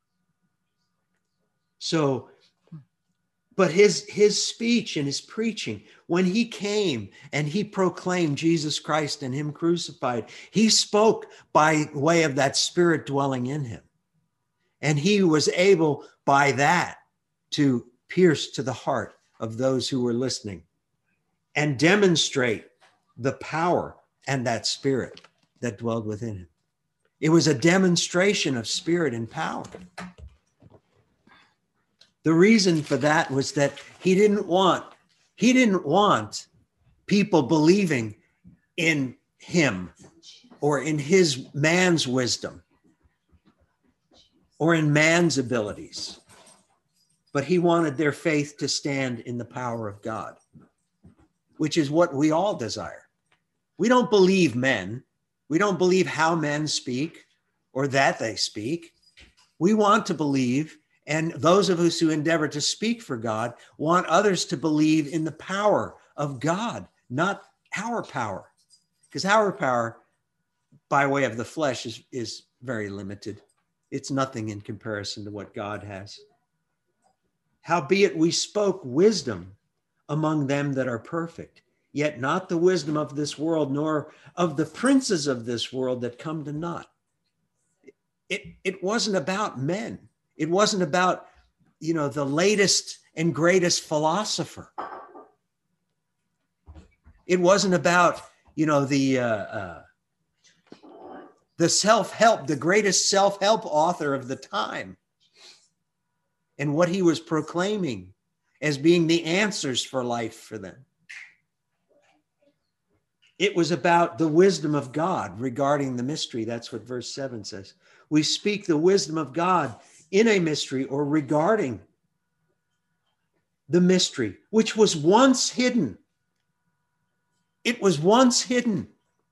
So, but his speech and his preaching, when he came and he proclaimed Jesus Christ and him crucified, he spoke by way of that Spirit dwelling in him. And he was able by that to pierce to the heart of those who were listening and demonstrate the power and that Spirit that dwelled within him. It was a demonstration of spirit and power. The reason for that was that he didn't want people believing in him or in his man's wisdom or in man's abilities. But he wanted their faith to stand in the power of God, which is what we all desire. We don't believe men. We don't believe how men speak or that they speak. We want to believe, and those of us who endeavor to speak for God want others to believe in the power of God, not our power. Because our power, by way of the flesh, is very limited. It's nothing in comparison to what God has. Howbeit we spoke wisdom among them that are perfect, yet not the wisdom of this world, nor of the princes of this world that come to naught. It wasn't about men. It wasn't about, the latest and greatest philosopher. It wasn't about, the self-help, the greatest self-help author of the time, and what he was proclaiming as being the answers for life for them. It was about the wisdom of God regarding the mystery. That's what verse 7 says. We speak the wisdom of God in a mystery, or regarding the mystery, which was once hidden. It was once hidden,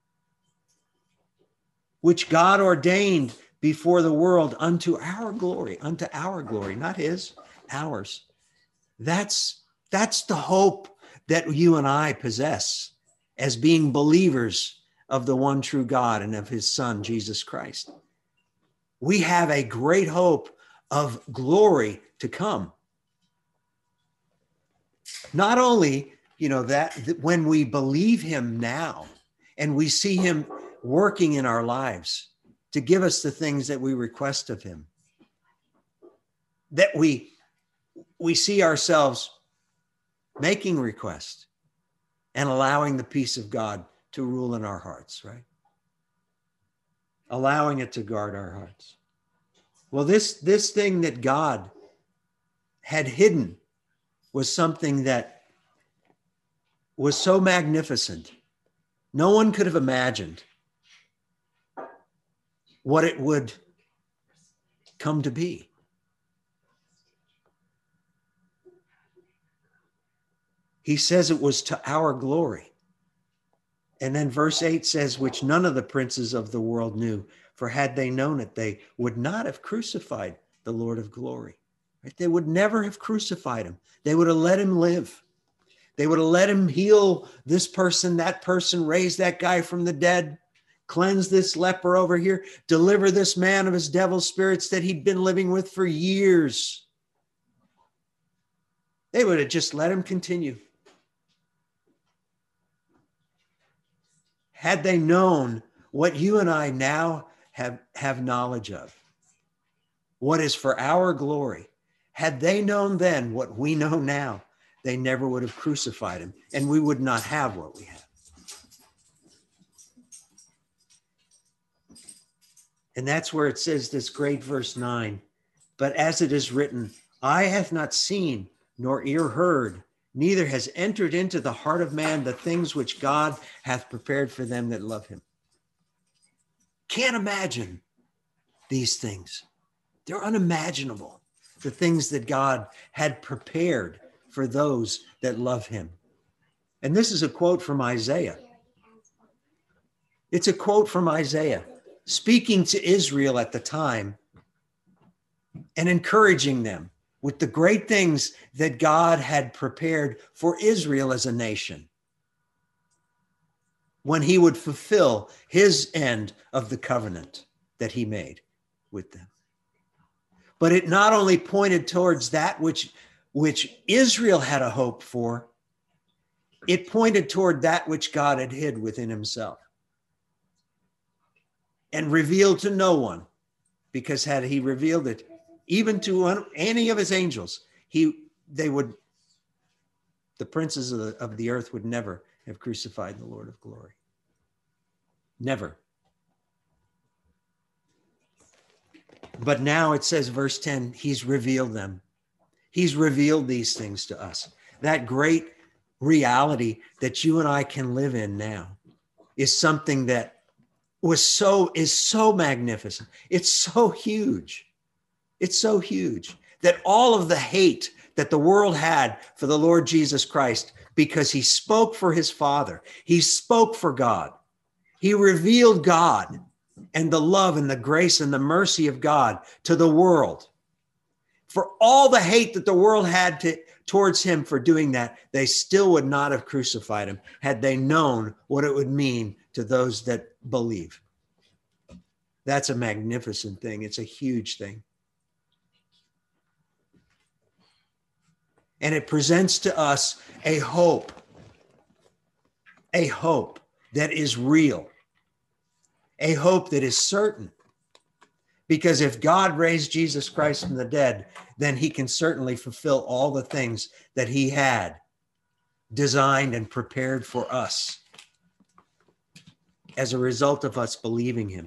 which God ordained before the world unto our glory, not his, ours. That's the hope that you and I possess as being believers of the one true God and of his Son, Jesus Christ. We have a great hope of glory to come. Not only, that when we believe him now and we see him working in our lives to give us the things that we request of him, that we see ourselves making requests and allowing the peace of God to rule in our hearts, right? Allowing it to guard our hearts. Well, this thing that God had hidden was something that was so magnificent. No one could have imagined what it would come to be. He says it was to our glory. And then verse 8 says, which none of the princes of the world knew, for had they known it, they would not have crucified the Lord of glory. Right? They would never have crucified him. They would have let him live. They would have let him heal this person, that person, raise that guy from the dead, cleanse this leper over here, deliver this man of his devil spirits that he'd been living with for years. They would have just let him continue. Had they known what you and I now have knowledge of, what is for our glory, had they known then what we know now, they never would have crucified him, and we would not have what we have. And that's where it says this great verse 9, but as it is written, eye hath not seen, nor ear heard, neither has entered into the heart of man the things which God hath prepared for them that love him. Can't imagine these things. They're unimaginable, the things that God had prepared for those that love him. And this is a quote from Isaiah. It's a quote from Isaiah speaking to Israel at the time and encouraging them with the great things that God had prepared for Israel as a nation when he would fulfill his end of the covenant that he made with them. But it not only pointed towards that which Israel had a hope for, it pointed toward that which God had hid within himself and revealed to no one, because had he revealed it even to any of his angels, the princes of the earth would never have crucified the Lord of glory. Never. But now it says, verse 10, he's revealed them. He's revealed these things to us. That great reality that you and I can live in now is something that is so magnificent. It's so huge. It's so huge that all of the hate that the world had for the Lord Jesus Christ, because he spoke for his Father, he spoke for God, he revealed God and the love and the grace and the mercy of God to the world. For all the hate that the world had towards him for doing that, they still would not have crucified him had they known what it would mean to those that believe. That's a magnificent thing. It's a huge thing. And it presents to us a hope that is real, a hope that is certain. Because if God raised Jesus Christ from the dead, then he can certainly fulfill all the things that he had designed and prepared for us as a result of us believing him.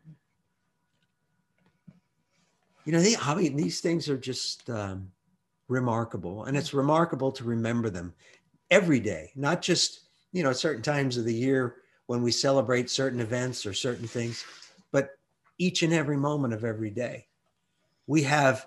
You know, these things are just remarkable. And it's remarkable to remember them every day, not just, at certain times of the year when we celebrate certain events or certain things, but each and every moment of every day. We have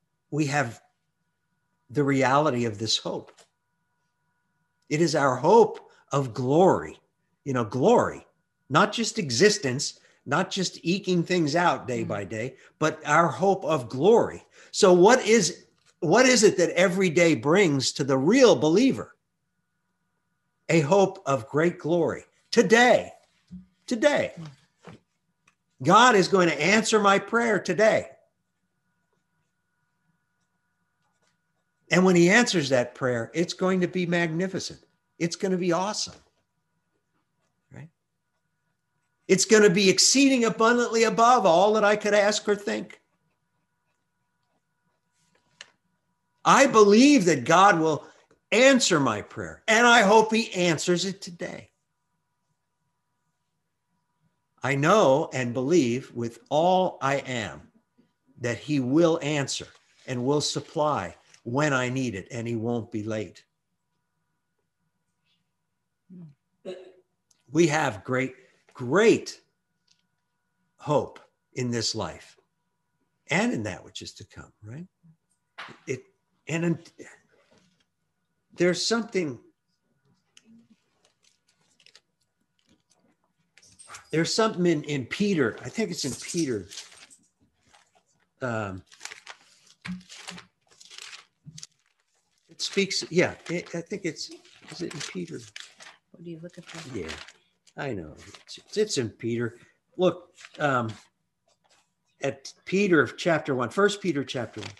the reality of this hope. It is our hope of glory, glory, not just existence, not just eking things out day by day, but our hope of glory. So what is it that every day brings to the real believer? A hope of great glory. Today, God is going to answer my prayer today. And when he answers that prayer, it's going to be magnificent. It's going to be awesome. Right? It's going to be exceeding abundantly above all that I could ask or think. I believe that God will answer my prayer, and I hope he answers it today. I know and believe with all I am that he will answer and will supply when I need it, and he won't be late. We have great hope in this life and in that which is to come, right? There's something in Peter. I think it's in Peter. It speaks. Yeah, I think is it in Peter? What are you looking for? Yeah, I know. It's in Peter. Look at Peter chapter 1, 1 Peter chapter 1.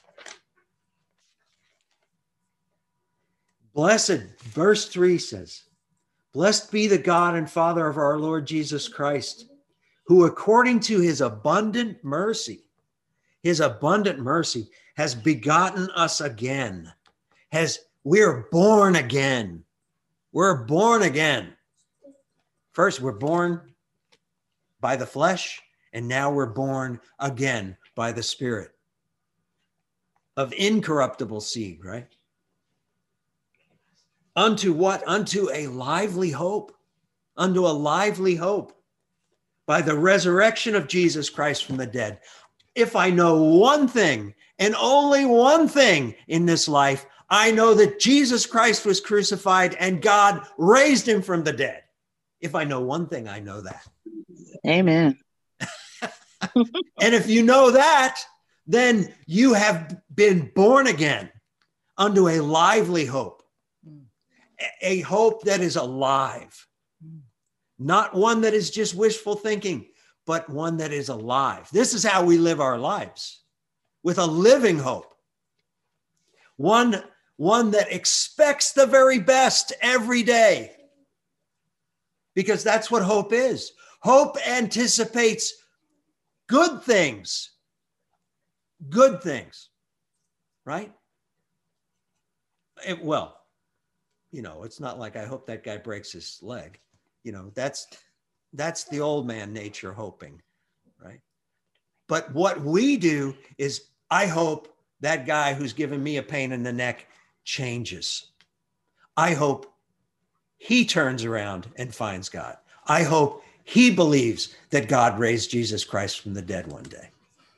Blessed, verse 3 says, blessed be the God and Father of our Lord Jesus Christ, who according to his abundant mercy has begotten us again. We're born again. We're born again. First, we're born by the flesh, and now we're born again by the Spirit of incorruptible seed, right? Unto what? Unto a lively hope. Unto a lively hope. By the resurrection of Jesus Christ from the dead. If I know one thing, and only one thing in this life, I know that Jesus Christ was crucified and God raised him from the dead. If I know one thing, I know that. Amen. And if you know that, then you have been born again unto a lively hope. A hope that is alive, not one that is just wishful thinking, but one that is alive. This is how we live our lives, with a living hope. One that expects the very best every day, because that's what hope is. Hope anticipates good things, right? It's not like I hope that guy breaks his leg. That's the old man nature hoping, right? But what we do is, I hope that guy who's giving me a pain in the neck changes. I hope he turns around and finds God. I hope he believes that God raised Jesus Christ from the dead one day.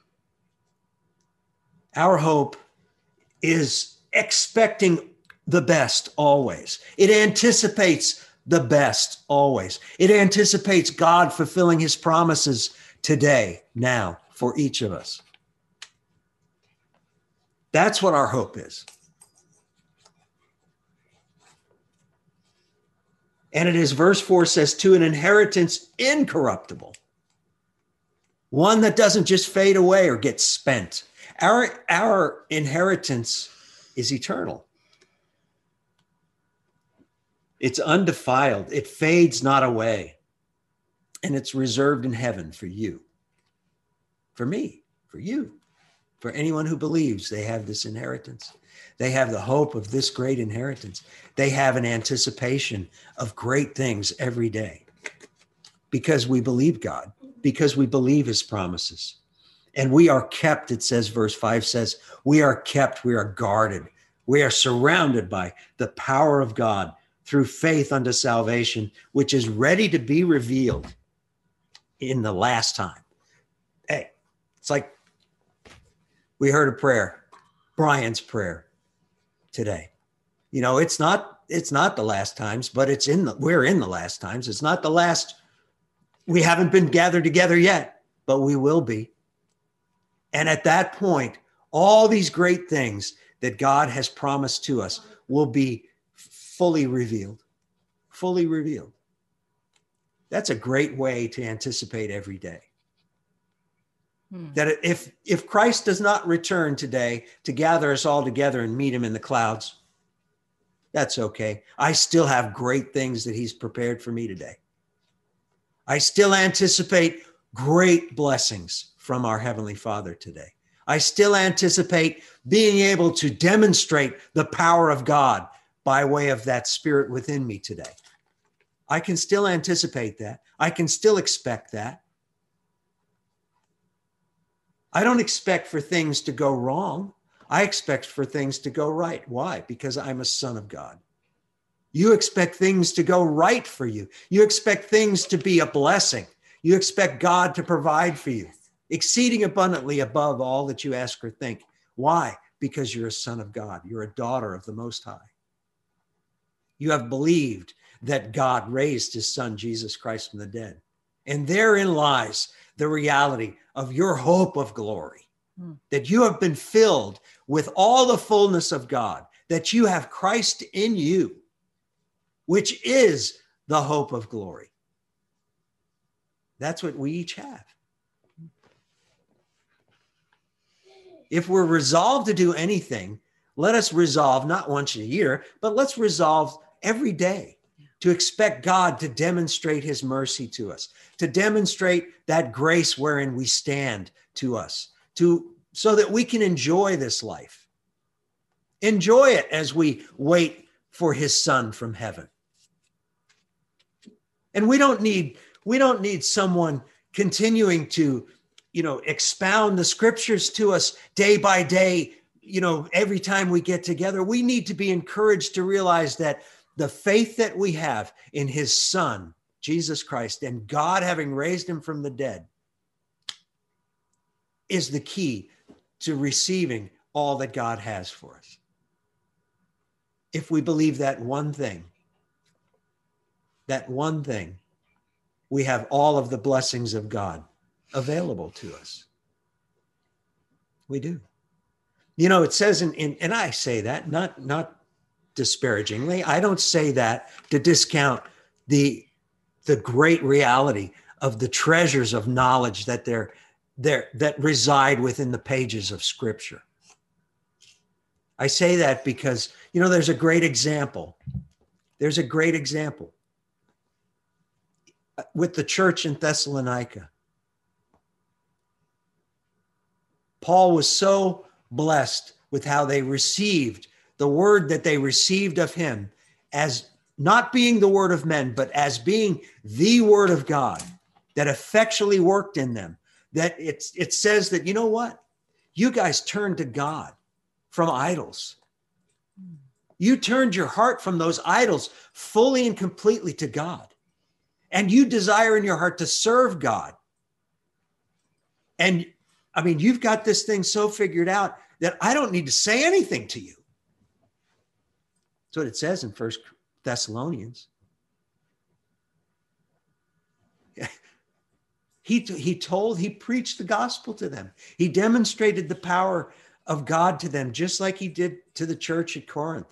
Our hope is expecting the best always. It anticipates the best always. It anticipates God fulfilling his promises today, now, for each of us. That's what our hope is. And it is, verse 4 says, to an inheritance incorruptible, one that doesn't just fade away or get spent. Our inheritance is eternal. It's undefiled. It fades not away. And it's reserved in heaven for you, for me, for you, for anyone who believes they have this inheritance. They have the hope of this great inheritance. They have an anticipation of great things every day because we believe God, because we believe his promises. And we are kept, it says, verse 5 says, we are kept, we are guarded. We are surrounded by the power of God through faith unto salvation, which is ready to be revealed in the last time. Hey, it's like we heard a prayer, Brian's prayer today. You know, it's not the last times, but we're in the last times. It's not the last. We haven't been gathered together yet, but we will be. And at that point, all these great things that God has promised to us will be fully revealed, fully revealed. That's a great way to anticipate every day. That if Christ does not return today to gather us all together and meet him in the clouds, that's okay. I still have great things that he's prepared for me today. I still anticipate great blessings from our Heavenly Father today. I still anticipate being able to demonstrate the power of God by way of that Spirit within me today. I can still anticipate that. I can still expect that. I don't expect for things to go wrong. I expect for things to go right. Why? Because I'm a son of God. You expect things to go right for you. You expect things to be a blessing. You expect God to provide for you, exceeding abundantly above all that you ask or think. Why? Because you're a son of God. You're a daughter of the Most High. You have believed that God raised his son, Jesus Christ, from the dead. And therein lies the reality of your hope of glory, that you have been filled with all the fullness of God, that you have Christ in you, which is the hope of glory. That's what we each have. If we're resolved to do anything, let us resolve not once a year, but let's resolve every day to expect God to demonstrate his mercy to us, to demonstrate that grace wherein we stand to us, so that we can enjoy this life. Enjoy it as we wait for his son from heaven. And we don't need someone continuing to, expound the scriptures to us day by day, every time we get together. We need to be encouraged to realize that the faith that we have in his son, Jesus Christ, and God having raised him from the dead is the key to receiving all that God has for us. If we believe that one thing, we have all of the blessings of God available to us. We do. It says and I say that not disparagingly. I don't say that to discount the great reality of the treasures of knowledge that that reside within the pages of Scripture. I say that because, there's a great example. There's a great example with the church in Thessalonica. Paul was so blessed with how they received the word that they received of him as not being the word of men, but as being the word of God that effectually worked in them, that it says that, you know what? You guys turned to God from idols. You turned your heart from those idols fully and completely to God. And you desire in your heart to serve God. And I mean, you've got this thing so figured out that I don't need to say anything to you. That's what it says in 1 Thessalonians. He preached the gospel to them. He demonstrated the power of God to them, just like he did to the church at Corinth.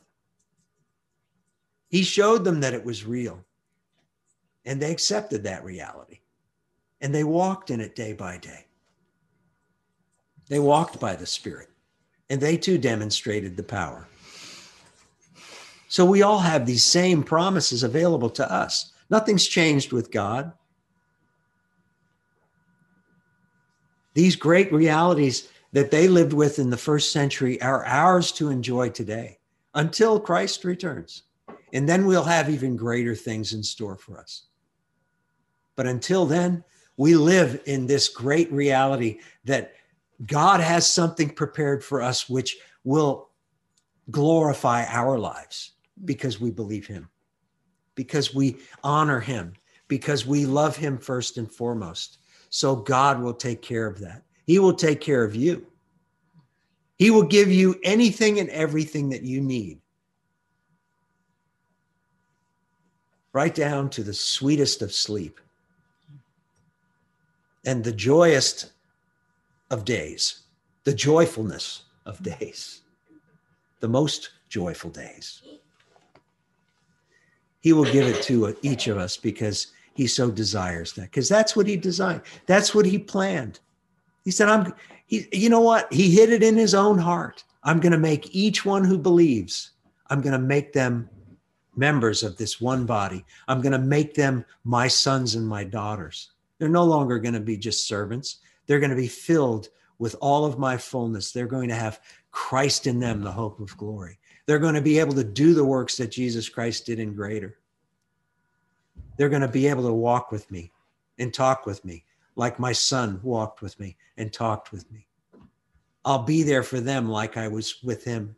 He showed them that it was real, and they accepted that reality, and they walked in it day by day. They walked by the Spirit, and they too demonstrated the power. So we all have these same promises available to us. Nothing's changed with God. These great realities that they lived with in the first century are ours to enjoy today until Christ returns. And then we'll have even greater things in store for us. But until then, we live in this great reality that God has something prepared for us which will glorify our lives because we believe him, because we honor him, because we love him first and foremost. So God will take care of that. He will take care of you. He will give you anything and everything that you need, right down to the sweetest of sleep and the joyous of days, the joyfulness of days, the most joyful days. He will give it to each of us because he so desires that, because that's what he designed. That's what he planned. He said, you know what? He hid it in his own heart. I'm going to make each one who believes, I'm going to make them members of this one body. I'm going to make them my sons and my daughters. They're no longer going to be just servants. They're going to be filled with all of my fullness. They're going to have Christ in them, the hope of glory. They're going to be able to do the works that Jesus Christ did in greater. They're going to be able to walk with me and talk with me like my son walked with me and talked with me. I'll be there for them like I was with him.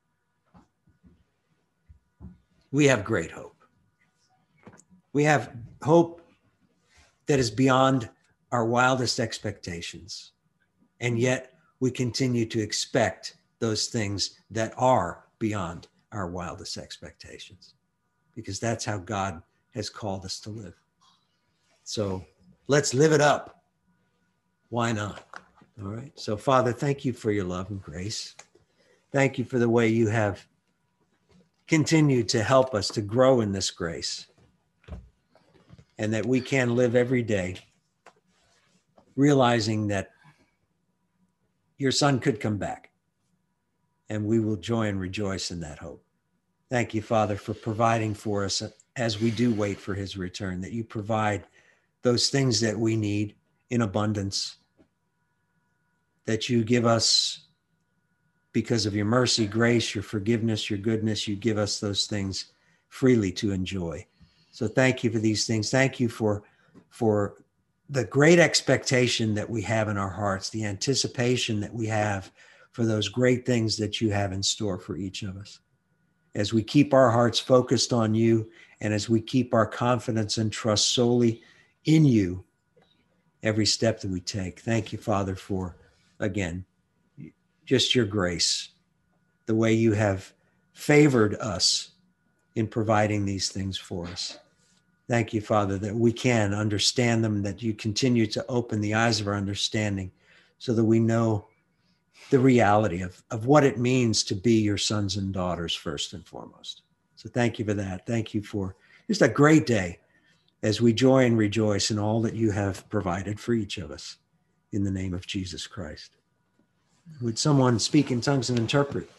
We have great hope. We have hope that is beyond our wildest expectations. And yet we continue to expect those things that are beyond our wildest expectations, because that's how God has called us to live. So let's live it up. Why not? All right. So Father, thank you for your love and grace. Thank you for the way you have continued to help us to grow in this grace, and that we can live every day realizing that your son could come back, and we will joy and rejoice in that hope. Thank you, Father, for providing for us as we do wait for his return, that you provide those things that we need in abundance, that you give us because of your mercy, grace, your forgiveness, your goodness. You give us those things freely to enjoy. So thank you for these things. Thank you for the great expectation that we have in our hearts, the anticipation that we have for those great things that you have in store for each of us. As we keep our hearts focused on you, and as we keep our confidence and trust solely in you, every step that we take. Thank you, Father, for, again, just your grace, the way you have favored us in providing these things for us. Thank you, Father, that we can understand them, that you continue to open the eyes of our understanding so that we know the reality of what it means to be your sons and daughters first and foremost. So thank you for that. Thank you for just a great day as we joy and rejoice in all that you have provided for each of us, in the name of Jesus Christ. Would someone speak in tongues and interpret?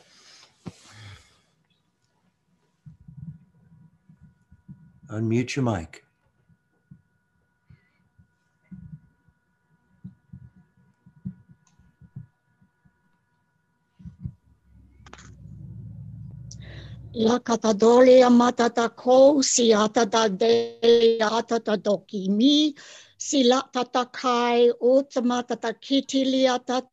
Unmute your mic. La katadolia matata ko siata da deliata da doki mi Sila tatakai utama tatakitiliata.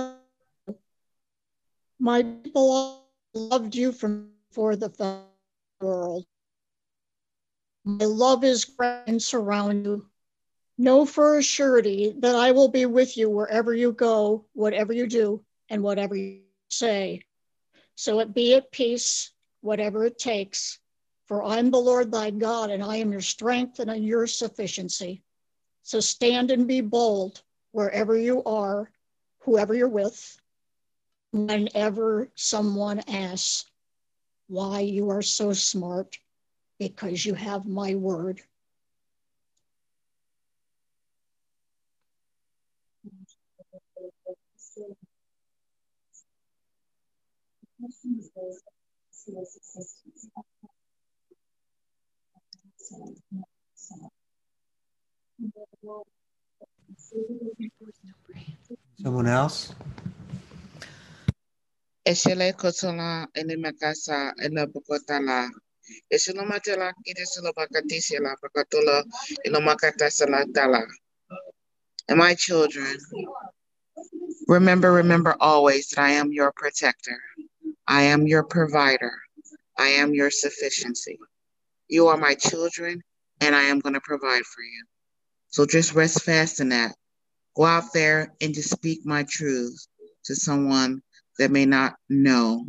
My people loved you from before the world. My love is great and surround you. Know for a surety that I will be with you wherever you go, whatever you do, and whatever you say. So it be at peace, whatever it takes. For I'm the Lord thy God, and I am your strength and your sufficiency. So stand and be bold wherever you are, whoever you're with, whenever someone asks why you are so smart, because you have my word. Someone else? Eshele kotola ene makasa ene bukotala. Eshelo matela kide selo bakati sela bakatola ene makata salatala. And my children, remember always that I am your protector. I am your provider. I am your sufficiency. You are my children, and I am going to provide for you. So just rest fast in that. Go out there and just speak my truths to someone that may not know.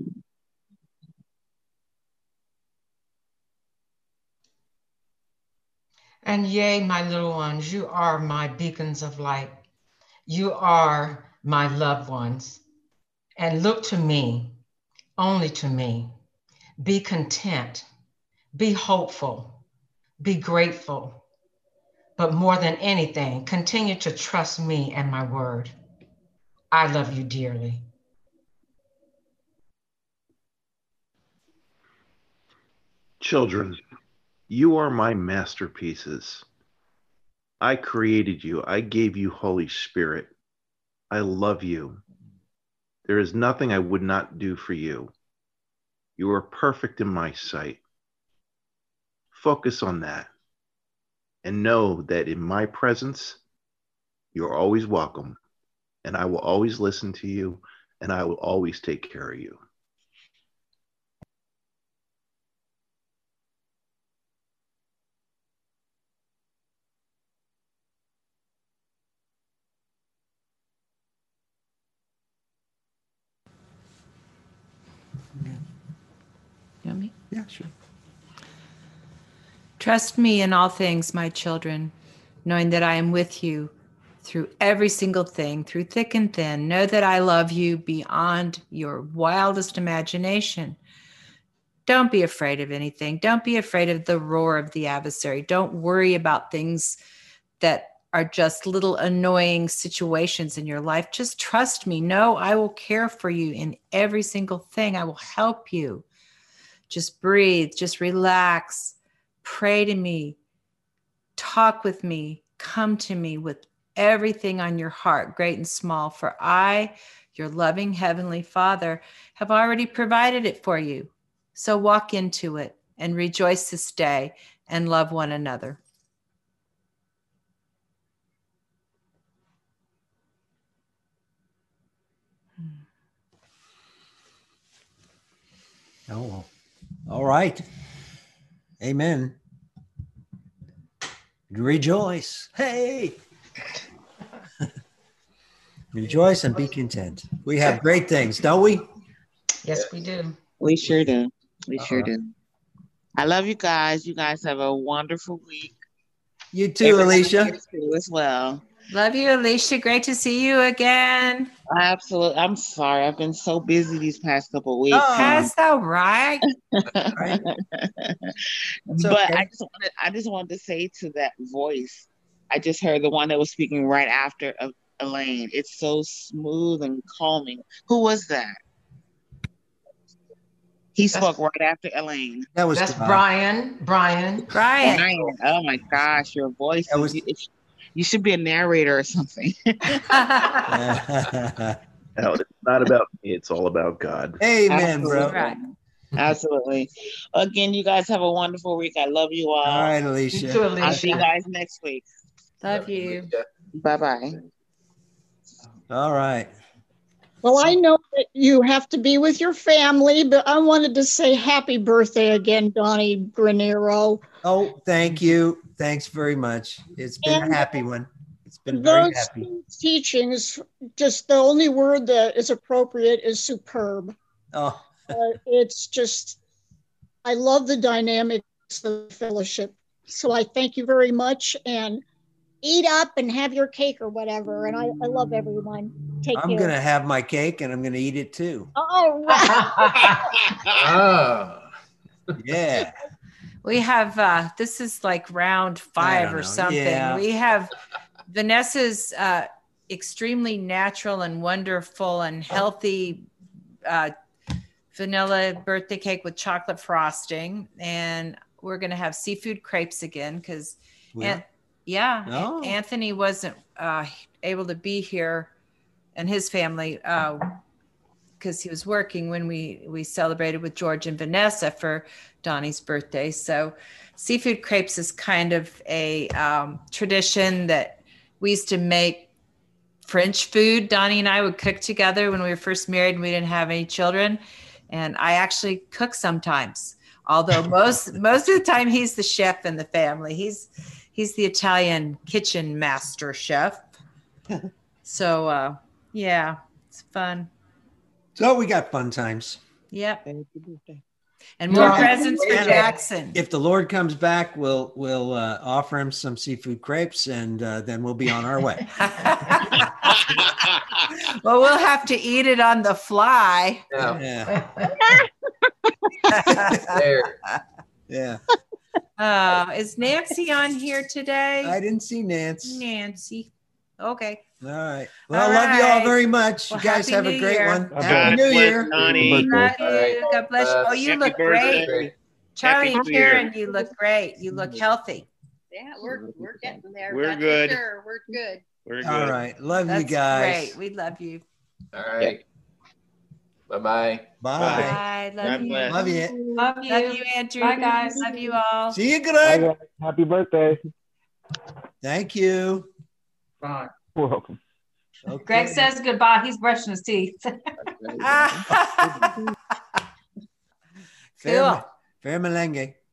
And yea, my little ones, you are my beacons of light. You are my loved ones. And look to me, only to me. Be content, be hopeful, be grateful. But more than anything, continue to trust me and my word. I love you dearly. Children, you are my masterpieces. I created you. I gave you Holy Spirit. I love you. There is nothing I would not do for you. You are perfect in my sight. Focus on that and know that in my presence, you're always welcome, and I will always listen to you, and I will always take care of you. You want me? Yeah, sure. Trust me in all things, my children, knowing that I am with you through every single thing, through thick and thin. Know that I love you beyond your wildest imagination. Don't be afraid of anything. Don't be afraid of the roar of the adversary. Don't worry about things that are just little annoying situations in your life. Just trust me. Know I will care for you in every single thing. I will help you. Just breathe, just relax, pray to me, talk with me, come to me with everything on your heart, great and small. For I, your loving Heavenly Father, have already provided it for you. So walk into it and rejoice this day and love one another. Oh, all right. Amen. Rejoice. Hey. Rejoice and be content. We have great things, don't we? Yes, we do. We sure do. We sure do. I love you guys. You guys have a wonderful week. You too, Alicia. You as well. Love you, Alicia. Great to see you again. Absolutely. I'm sorry. I've been so busy these past couple of weeks. That's all right. Right. But okay. I just wanted to say to that voice, I just heard the one that was speaking right after Elaine. It's so smooth and calming. Who was that? He spoke right after Elaine. That's Brian. Brian. Oh my gosh, your voice. You should be a narrator or something. No, it's not about me. It's all about God. Amen, Absolutely. bro. Right. Absolutely. Again, you guys have a wonderful week. I love you all. All right, Alicia. You too, Alicia. I'll see you guys next week. Love you. Bye-bye. All right. Well, I know that you have to be with your family, but I wanted to say happy birthday again, Donnie Granero. Oh, thank you. Thanks very much. It's been a happy one. It's been very Those happy. teachings, just the only word that is appropriate is superb. Oh, It's just, I love the dynamics of the fellowship. So I thank you very much, and eat up and have your cake or whatever. And I love everyone. Take I'm care. going to have my cake and I'm going to eat it too. All right. Oh. Yeah. We have, this is like round 5 or something. Yeah. We have Vanessa's extremely natural and wonderful and healthy vanilla birthday cake with chocolate frosting. And we're going to have seafood crepes again because, Oh. Anthony wasn't able to be here and his family because he was working when we celebrated with George and Vanessa for Donnie's birthday. So seafood crepes is kind of a tradition that we used to make French food. Donnie and I would cook together when we were first married and we didn't have any children. And I actually cook sometimes, although most of the time he's the chef in the family. He's the Italian kitchen master chef. So yeah, it's fun. So we got fun times. Yep. And more presents for Jackson. If the Lord comes back, we'll offer him some seafood crepes, and then we'll be on our way. Well, we'll have to eat it on the fly. Yeah. There. Yeah. Is Nancy on here today? I didn't see Nancy. Nancy. Okay. All right. Well, I love you all very much. Well, you guys have Happy a New great Year. one. God Happy New bless Year. Donnie. Love you. God bless you. Oh, you Happy look birthday. great. Charlie Happy and New Year. Karen, you look great. You look healthy. Yeah, we're getting there. We're that's good. For sure. We're good. We're good. All right. Love That's you guys. great. We love you. All right. Bye-bye. Bye. Bye. Love God you. bless. Love you. Love you. Love you, Andrew. Bye, guys. Love you all. See you. Good night. Happy birthday. Thank you. Bye. Welcome. Okay. Greg says goodbye. He's brushing his teeth. Fair melange.